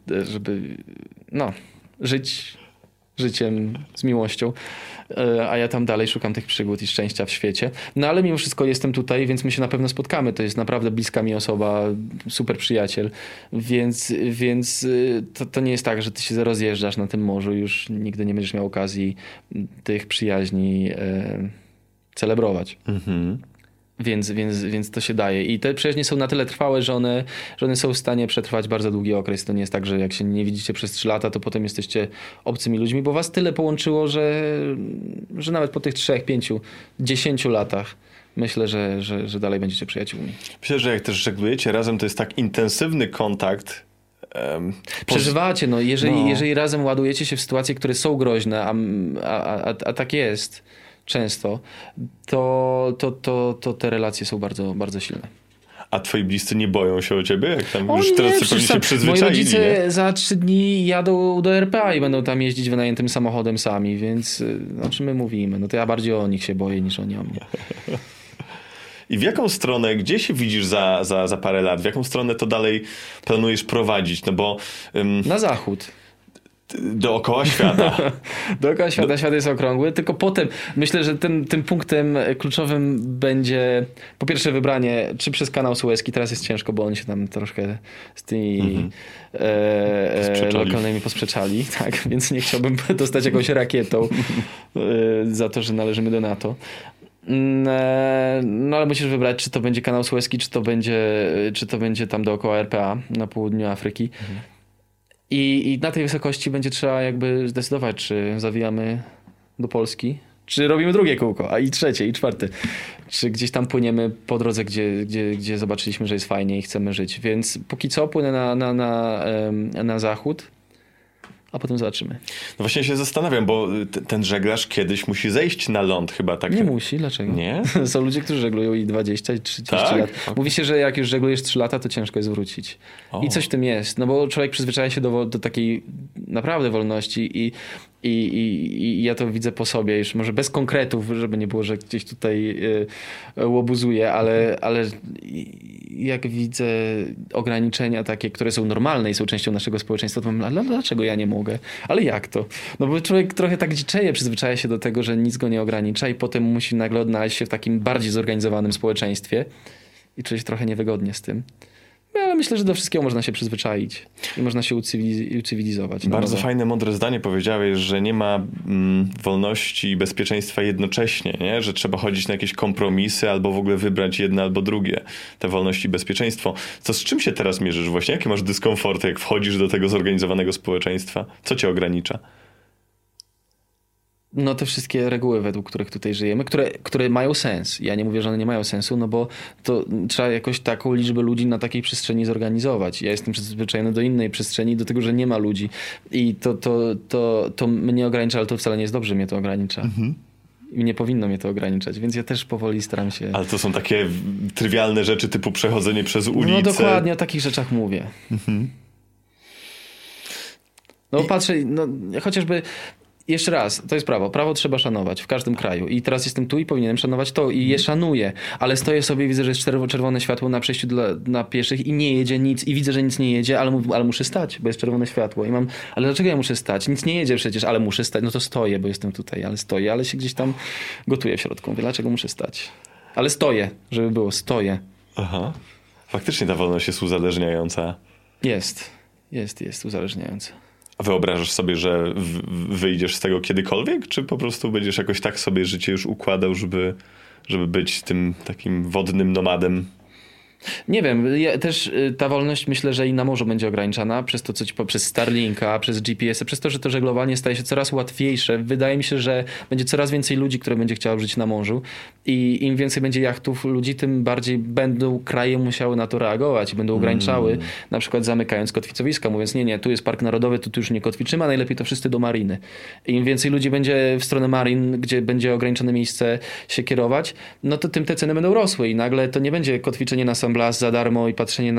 [SPEAKER 1] żyć życiem z miłością, a ja tam dalej szukam tych przygód i szczęścia w świecie. No ale mimo wszystko jestem tutaj, więc my się na pewno spotkamy. To jest naprawdę bliska mi osoba, super przyjaciel, więc to nie jest tak, że ty się rozjeżdżasz na tym morzu, już nigdy nie będziesz miał okazji tych przyjaźni celebrować. Mhm. Więc to się daje. I te przyjaźnie są na tyle trwałe, że one są w stanie przetrwać bardzo długi okres. To nie jest tak, że jak się nie widzicie przez 3 lata, to potem jesteście obcymi ludźmi, bo was tyle połączyło, że nawet po tych 3, 5, 10 latach myślę, że dalej będziecie przyjaciółmi.
[SPEAKER 2] Myślę, że jak też żeglujecie razem, to jest tak intensywny kontakt.
[SPEAKER 1] Przeżywacie, jeżeli razem ładujecie się w sytuacje, które są groźne, a tak jest często, to te relacje są bardzo, bardzo silne.
[SPEAKER 2] A twoi bliscy nie boją się o ciebie? Jak tam już teraz pewnie się przyzwyczaili.
[SPEAKER 1] Moi rodzice za 3 dni jadą do RPA i będą tam jeździć wynajętym samochodem sami, więc o czym my mówimy? No to ja bardziej o nich się boję niż oni o mnie.
[SPEAKER 2] I w jaką stronę, gdzie się widzisz za parę lat? W jaką stronę to dalej planujesz prowadzić? No bo...
[SPEAKER 1] Na zachód.
[SPEAKER 2] Dookoła świata.
[SPEAKER 1] Dookoła świata. Świat jest okrągły, tylko potem myślę, że tym punktem kluczowym będzie po pierwsze wybranie, czy przez kanał Suezki. Teraz jest ciężko, bo oni się tam troszkę z tymi lokalnymi posprzeczali, tak, więc nie chciałbym dostać jakąś rakietą za to, że należymy do NATO. No ale musisz wybrać, czy to będzie kanał Suezki, czy to będzie tam dookoła RPA na południu Afryki. I na tej wysokości będzie trzeba jakby zdecydować, czy zawijamy do Polski, czy robimy drugie kółko, a i trzecie, i czwarte. Czy gdzieś tam płyniemy po drodze, gdzie zobaczyliśmy, że jest fajnie i chcemy żyć. Więc póki co płynę na zachód, a potem zobaczymy.
[SPEAKER 2] No właśnie się zastanawiam, bo ten żeglarz kiedyś musi zejść na ląd chyba. Tak?
[SPEAKER 1] Nie musi, dlaczego?
[SPEAKER 2] Nie?
[SPEAKER 1] Są ludzie, którzy żeglują i 20, i 30 lat. Okay. Mówi się, że jak już żeglujesz 3 lata, to ciężko jest wrócić. I coś w tym jest, no bo człowiek przyzwyczaja się do takiej naprawdę wolności i ja to widzę po sobie, już może bez konkretów, żeby nie było, że gdzieś tutaj łobuzuję, ale jak widzę ograniczenia takie, które są normalne i są częścią naszego społeczeństwa, to mam, dlaczego ja nie mogę? Ale jak to? No bo człowiek trochę tak dziczeje, przyzwyczaja się do tego, że nic go nie ogranicza i potem musi nagle odnaleźć się w takim bardziej zorganizowanym społeczeństwie i czuje się trochę niewygodnie z tym. No, ale myślę, że do wszystkiego można się przyzwyczaić i można się ucywilizować.
[SPEAKER 2] Bardzo fajne, mądre zdanie powiedziałeś, że nie ma wolności i bezpieczeństwa jednocześnie, nie? Że trzeba chodzić na jakieś kompromisy albo w ogóle wybrać jedno albo drugie. Te wolność i bezpieczeństwo. To z czym się teraz mierzysz właśnie? Jakie masz dyskomforty, jak wchodzisz do tego zorganizowanego społeczeństwa? Co cię ogranicza?
[SPEAKER 1] No te wszystkie reguły, według których tutaj żyjemy, które mają sens. Ja nie mówię, że one nie mają sensu, no bo to trzeba jakoś taką liczbę ludzi na takiej przestrzeni zorganizować. Ja jestem przyzwyczajony do innej przestrzeni, do tego, że nie ma ludzi. I to mnie ogranicza, ale to wcale nie jest dobrze, mnie to ogranicza. Mhm. I nie powinno mnie to ograniczać, więc ja też powoli staram się...
[SPEAKER 2] Ale to są takie trywialne rzeczy typu przechodzenie przez ulicę.
[SPEAKER 1] No dokładnie o takich rzeczach mówię. Mhm. No patrzę, no chociażby... Jeszcze raz, to jest prawo. Prawo trzeba szanować w każdym kraju. I teraz jestem tu i powinienem szanować to i je szanuję. Ale stoję sobie i widzę, że jest czerwone światło na przejściu dla pieszych i nie jedzie nic. I widzę, że nic nie jedzie, ale muszę stać, bo jest czerwone światło. I mam, ale dlaczego ja muszę stać? Nic nie jedzie przecież, ale muszę stać. No to stoję, bo jestem tutaj, ale stoję, ale się gdzieś tam gotuję w środku. Mówię, dlaczego muszę stać? Ale stoję, żeby było, stoję.
[SPEAKER 2] Aha. Faktycznie ta wolność jest uzależniająca.
[SPEAKER 1] Jest uzależniająca.
[SPEAKER 2] A wyobrażasz sobie, że wyjdziesz z tego kiedykolwiek? Czy po prostu będziesz jakoś tak sobie życie już układał, żeby być tym takim wodnym nomadem?
[SPEAKER 1] Nie wiem, też ta wolność myślę, że i na morzu będzie ograniczana przez to, przez Starlinka, przez GPS-y, przez to, że to żeglowanie staje się coraz łatwiejsze. Wydaje mi się, że będzie coraz więcej ludzi, które będzie chciało żyć na morzu i im więcej będzie jachtów ludzi, tym bardziej będą kraje musiały na to reagować i będą ograniczały, na przykład zamykając kotwicowiska, mówiąc nie, tu jest park narodowy, tu już nie kotwiczymy, a najlepiej to wszyscy do mariny. I im więcej ludzi będzie w stronę marin, gdzie będzie ograniczone miejsce się kierować, no to tym te ceny będą rosły i nagle to nie będzie kotwiczenie na San Blas za darmo i patrzenie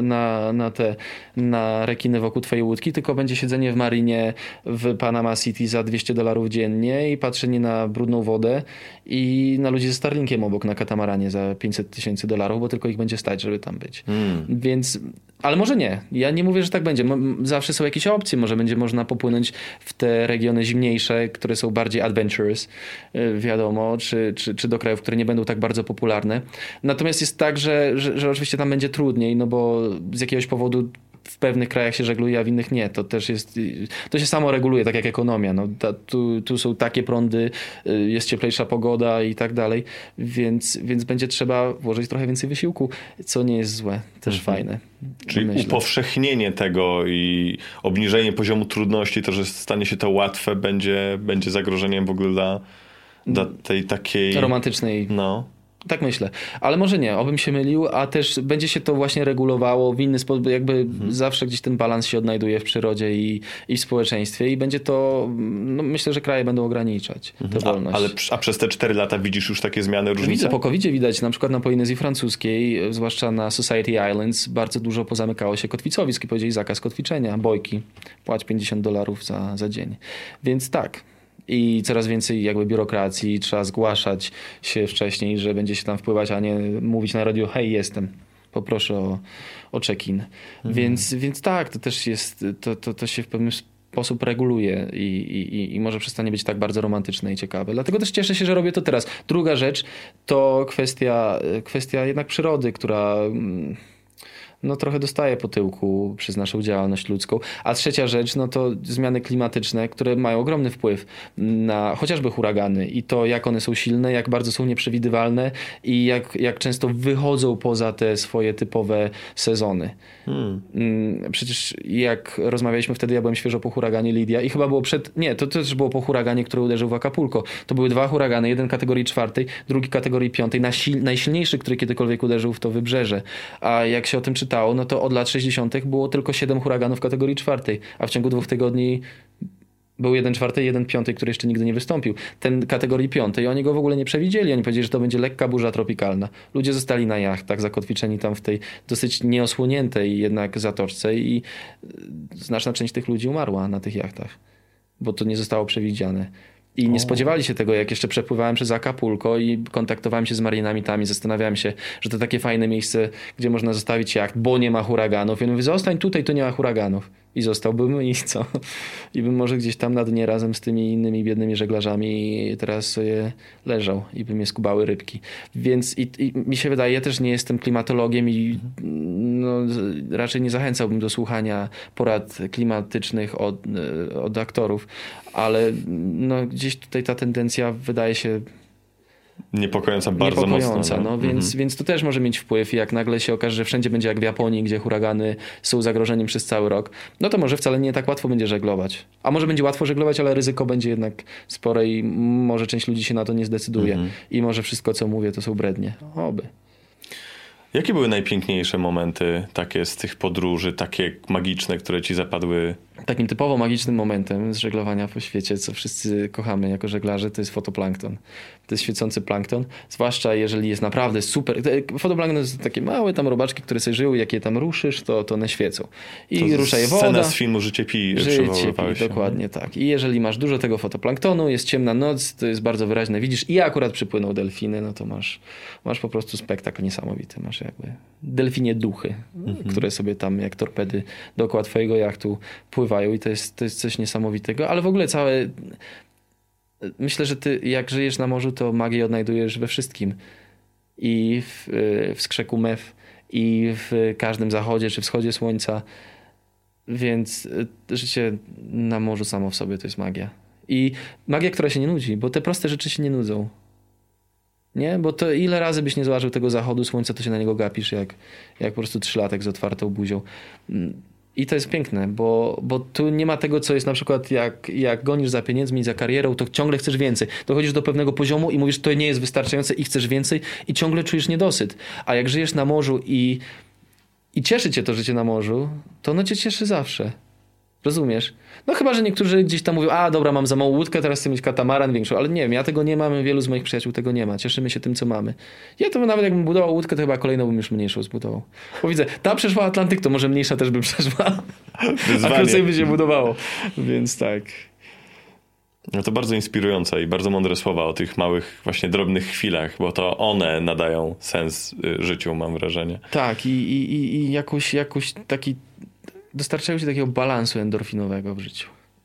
[SPEAKER 1] na rekiny wokół twojej łódki, tylko będzie siedzenie w marinie w Panama City za $200 dziennie i patrzenie na brudną wodę i na ludzi ze Starlinkiem obok na katamaranie za $500,000, bo tylko ich będzie stać, żeby tam być. Więc, ale może nie. Ja nie mówię, że tak będzie. Zawsze są jakieś opcje. Może będzie można popłynąć w te regiony zimniejsze, które są bardziej adventurous, wiadomo, czy do krajów, które nie będą tak bardzo popularne. Natomiast jest tak, że oczywiście tam będzie trudniej, no bo z jakiegoś powodu w pewnych krajach się żegluje, a w innych nie. To też jest, to się samo reguluje, tak jak ekonomia. No, tu są takie prądy, jest cieplejsza pogoda i tak dalej, więc będzie trzeba włożyć trochę więcej wysiłku, co nie jest złe, też fajne.
[SPEAKER 2] Czyli
[SPEAKER 1] myślę.
[SPEAKER 2] Upowszechnienie tego i obniżenie poziomu trudności, to, że stanie się to łatwe, będzie zagrożeniem w ogóle dla tej takiej...
[SPEAKER 1] romantycznej.
[SPEAKER 2] No.
[SPEAKER 1] Tak myślę. Ale może nie, obym się mylił, a też będzie się to właśnie regulowało w inny sposób, jakby zawsze gdzieś ten balans się odnajduje w przyrodzie i w społeczeństwie i będzie to, no myślę, że kraje będą ograniczać tę wolność.
[SPEAKER 2] A przez te 4 lata widzisz już takie zmiany, różnice?
[SPEAKER 1] Widzę, po COVID-zie widać, na przykład na Polinezji Francuskiej, zwłaszcza na Society Islands, bardzo dużo pozamykało się kotwicowisk i powiedzieli zakaz kotwiczenia, bojki, płać $50 za dzień. Więc tak. I coraz więcej jakby biurokracji, trzeba zgłaszać się wcześniej, że będzie się tam wpływać, a nie mówić na radiu, hej, jestem, poproszę o check-in. Więc tak, to też jest, to się w pewnym sposób reguluje i może przestanie być tak bardzo romantyczne i ciekawe. Dlatego też cieszę się, że robię to teraz. Druga rzecz to kwestia jednak przyrody, która... no trochę dostaje po tyłku przez naszą działalność ludzką. A trzecia rzecz, no to zmiany klimatyczne, które mają ogromny wpływ na chociażby huragany i to, jak one są silne, jak bardzo są nieprzewidywalne i jak często wychodzą poza te swoje typowe sezony. Przecież jak rozmawialiśmy wtedy, ja byłem świeżo po huraganie Lidia i chyba było to też było po huraganie, który uderzył w Acapulco. To były 2 huragany, jeden kategorii 4, drugi kategorii 5, najsilniejszy, który kiedykolwiek uderzył w to wybrzeże. A jak się o tym czytało, no to od lat 60. było tylko 7 huraganów kategorii 4, a w ciągu 2 tygodni był 1 czwarty i 1 piąty, który jeszcze nigdy nie wystąpił. Ten kategorii 5 i oni go w ogóle nie przewidzieli. Oni powiedzieli, że to będzie lekka burza tropikalna. Ludzie zostali na jachtach, zakotwiczeni tam w tej dosyć nieosłoniętej jednak zatoczce i znaczna część tych ludzi umarła na tych jachtach, bo to nie zostało przewidziane. I nie spodziewali się tego, jak jeszcze przepływałem przez Acapulco i kontaktowałem się z marynami tam i zastanawiałem się, że to takie fajne miejsce, gdzie można zostawić jacht, bo nie ma huraganów. I on mówi, zostań tutaj, tu nie ma huraganów. I zostałbym i co? I bym może gdzieś tam na dnie razem z tymi innymi biednymi żeglarzami teraz sobie leżał i by mnie skubały rybki. Więc i mi się wydaje, ja też nie jestem klimatologiem i no, raczej nie zachęcałbym do słuchania porad klimatycznych od aktorów, ale no, gdzieś tutaj ta tendencja wydaje się
[SPEAKER 2] niepokojąca bardzo mocno.
[SPEAKER 1] No, więc to też może mieć wpływ. Jak nagle się okaże, że wszędzie będzie jak w Japonii, gdzie huragany są zagrożeniem przez cały rok, no to może wcale nie tak łatwo będzie żeglować. A może będzie łatwo żeglować, ale ryzyko będzie jednak spore i może część ludzi się na to nie zdecyduje. I może wszystko, co mówię, to są brednie. Oby.
[SPEAKER 2] Jakie były najpiękniejsze momenty takie z tych podróży, takie magiczne, które ci zapadły?
[SPEAKER 1] Takim typowo magicznym momentem z żeglowania po świecie, co wszyscy kochamy jako żeglarze, to jest fotoplankton. To jest świecący plankton, zwłaszcza jeżeli jest naprawdę super. Fotoplankton to są takie małe tam robaczki, które sobie żyją, jak je tam ruszysz, to one świecą. I
[SPEAKER 2] To
[SPEAKER 1] rusza je woda.
[SPEAKER 2] Scena z filmu Życie Pi przywoływałeś się.
[SPEAKER 1] Dokładnie tak. I jeżeli masz dużo tego fotoplanktonu, jest ciemna noc, to jest bardzo wyraźne, widzisz i akurat przypłyną delfiny, no to masz po prostu spektakl niesamowity. Masz jakby delfinie duchy, które sobie tam jak torpedy dookoła twojego jachtu pływają i to jest coś niesamowitego, ale w ogóle myślę, że ty jak żyjesz na morzu, to magię odnajdujesz we wszystkim. I w skrzeku mew, i w każdym zachodzie czy wschodzie słońca. Więc życie na morzu samo w sobie to jest magia. I magia, która się nie nudzi, bo te proste rzeczy się nie nudzą. Nie? Bo to ile razy byś nie zauważył tego zachodu słońca, to się na niego gapisz jak po prostu 3-latek z otwartą buzią. I to jest piękne, bo tu nie ma tego, co jest na przykład jak gonisz za pieniędzmi i za karierą, to ciągle chcesz więcej. Dochodzisz do pewnego poziomu i mówisz, to nie jest wystarczające i chcesz więcej i ciągle czujesz niedosyt. A jak żyjesz na morzu i cieszy cię to życie na morzu, to ono cię cieszy zawsze. Rozumiesz? No chyba, że niektórzy gdzieś tam mówią, dobra, mam za małą łódkę, teraz chcę mieć katamaran większą, ale nie wiem, ja tego nie mam, wielu z moich przyjaciół tego nie ma. Cieszymy się tym, co mamy. Ja to nawet jakbym budował łódkę, to chyba kolejną bym już mniejszą zbudował. Bo widzę, ta przeszła Atlantyk, to może mniejsza też by przeszła.
[SPEAKER 2] Wyzwanie.
[SPEAKER 1] A krócej by się budowało. Więc tak.
[SPEAKER 2] No to bardzo inspirujące i bardzo mądre słowa o tych małych, właśnie drobnych chwilach, bo to one nadają sens życiu, mam wrażenie.
[SPEAKER 1] Tak, i jakoś taki dostarczają ci takiego balansu endorfinowego w życiu.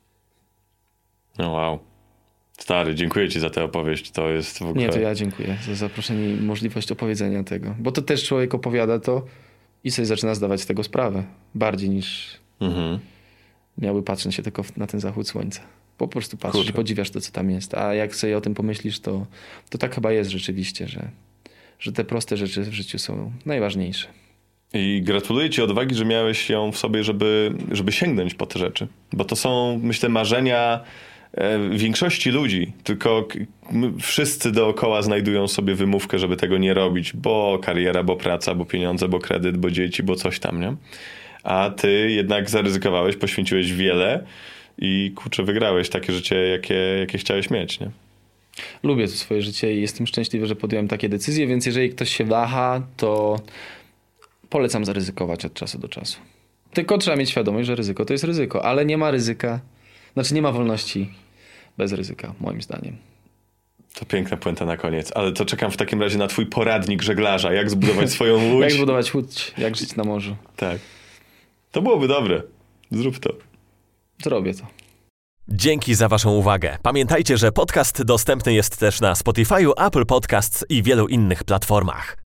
[SPEAKER 2] No wow. Stary, dziękuję ci za tę opowieść. To jest w ogóle...
[SPEAKER 1] Nie, to ja dziękuję za zaproszenie i możliwość opowiedzenia tego. Bo to też człowiek opowiada to i sobie zaczyna zdawać z tego sprawę. Bardziej niż miałby patrzeć się tylko na ten zachód słońca. Po prostu patrzysz i podziwiasz to, co tam jest. A jak sobie o tym pomyślisz, to tak chyba jest rzeczywiście, że te proste rzeczy w życiu są najważniejsze.
[SPEAKER 2] I gratuluję ci odwagi, że miałeś ją w sobie, żeby sięgnąć po te rzeczy. Bo to są, myślę, marzenia większości ludzi. Tylko wszyscy dookoła znajdują sobie wymówkę, żeby tego nie robić. Bo kariera, bo praca, bo pieniądze, bo kredyt, bo dzieci, bo coś tam, nie? A ty jednak zaryzykowałeś, poświęciłeś wiele i wygrałeś takie życie, jakie chciałeś mieć, nie?
[SPEAKER 1] Lubię to swoje życie i jestem szczęśliwy, że podjąłem takie decyzje, więc jeżeli ktoś się waha, to polecam zaryzykować od czasu do czasu. Tylko trzeba mieć świadomość, że ryzyko to jest ryzyko, ale nie ma ryzyka, nie ma wolności bez ryzyka, moim zdaniem.
[SPEAKER 2] To piękna puenta na koniec, ale to czekam w takim razie na twój poradnik żeglarza, jak zbudować swoją łódź.
[SPEAKER 1] Jak zbudować łódź, jak żyć na morzu.
[SPEAKER 2] Tak. To byłoby dobre. Zrób to.
[SPEAKER 1] Zrobię to.
[SPEAKER 3] Dzięki za waszą uwagę. Pamiętajcie, że podcast dostępny jest też na Spotify'u, Apple Podcasts i wielu innych platformach.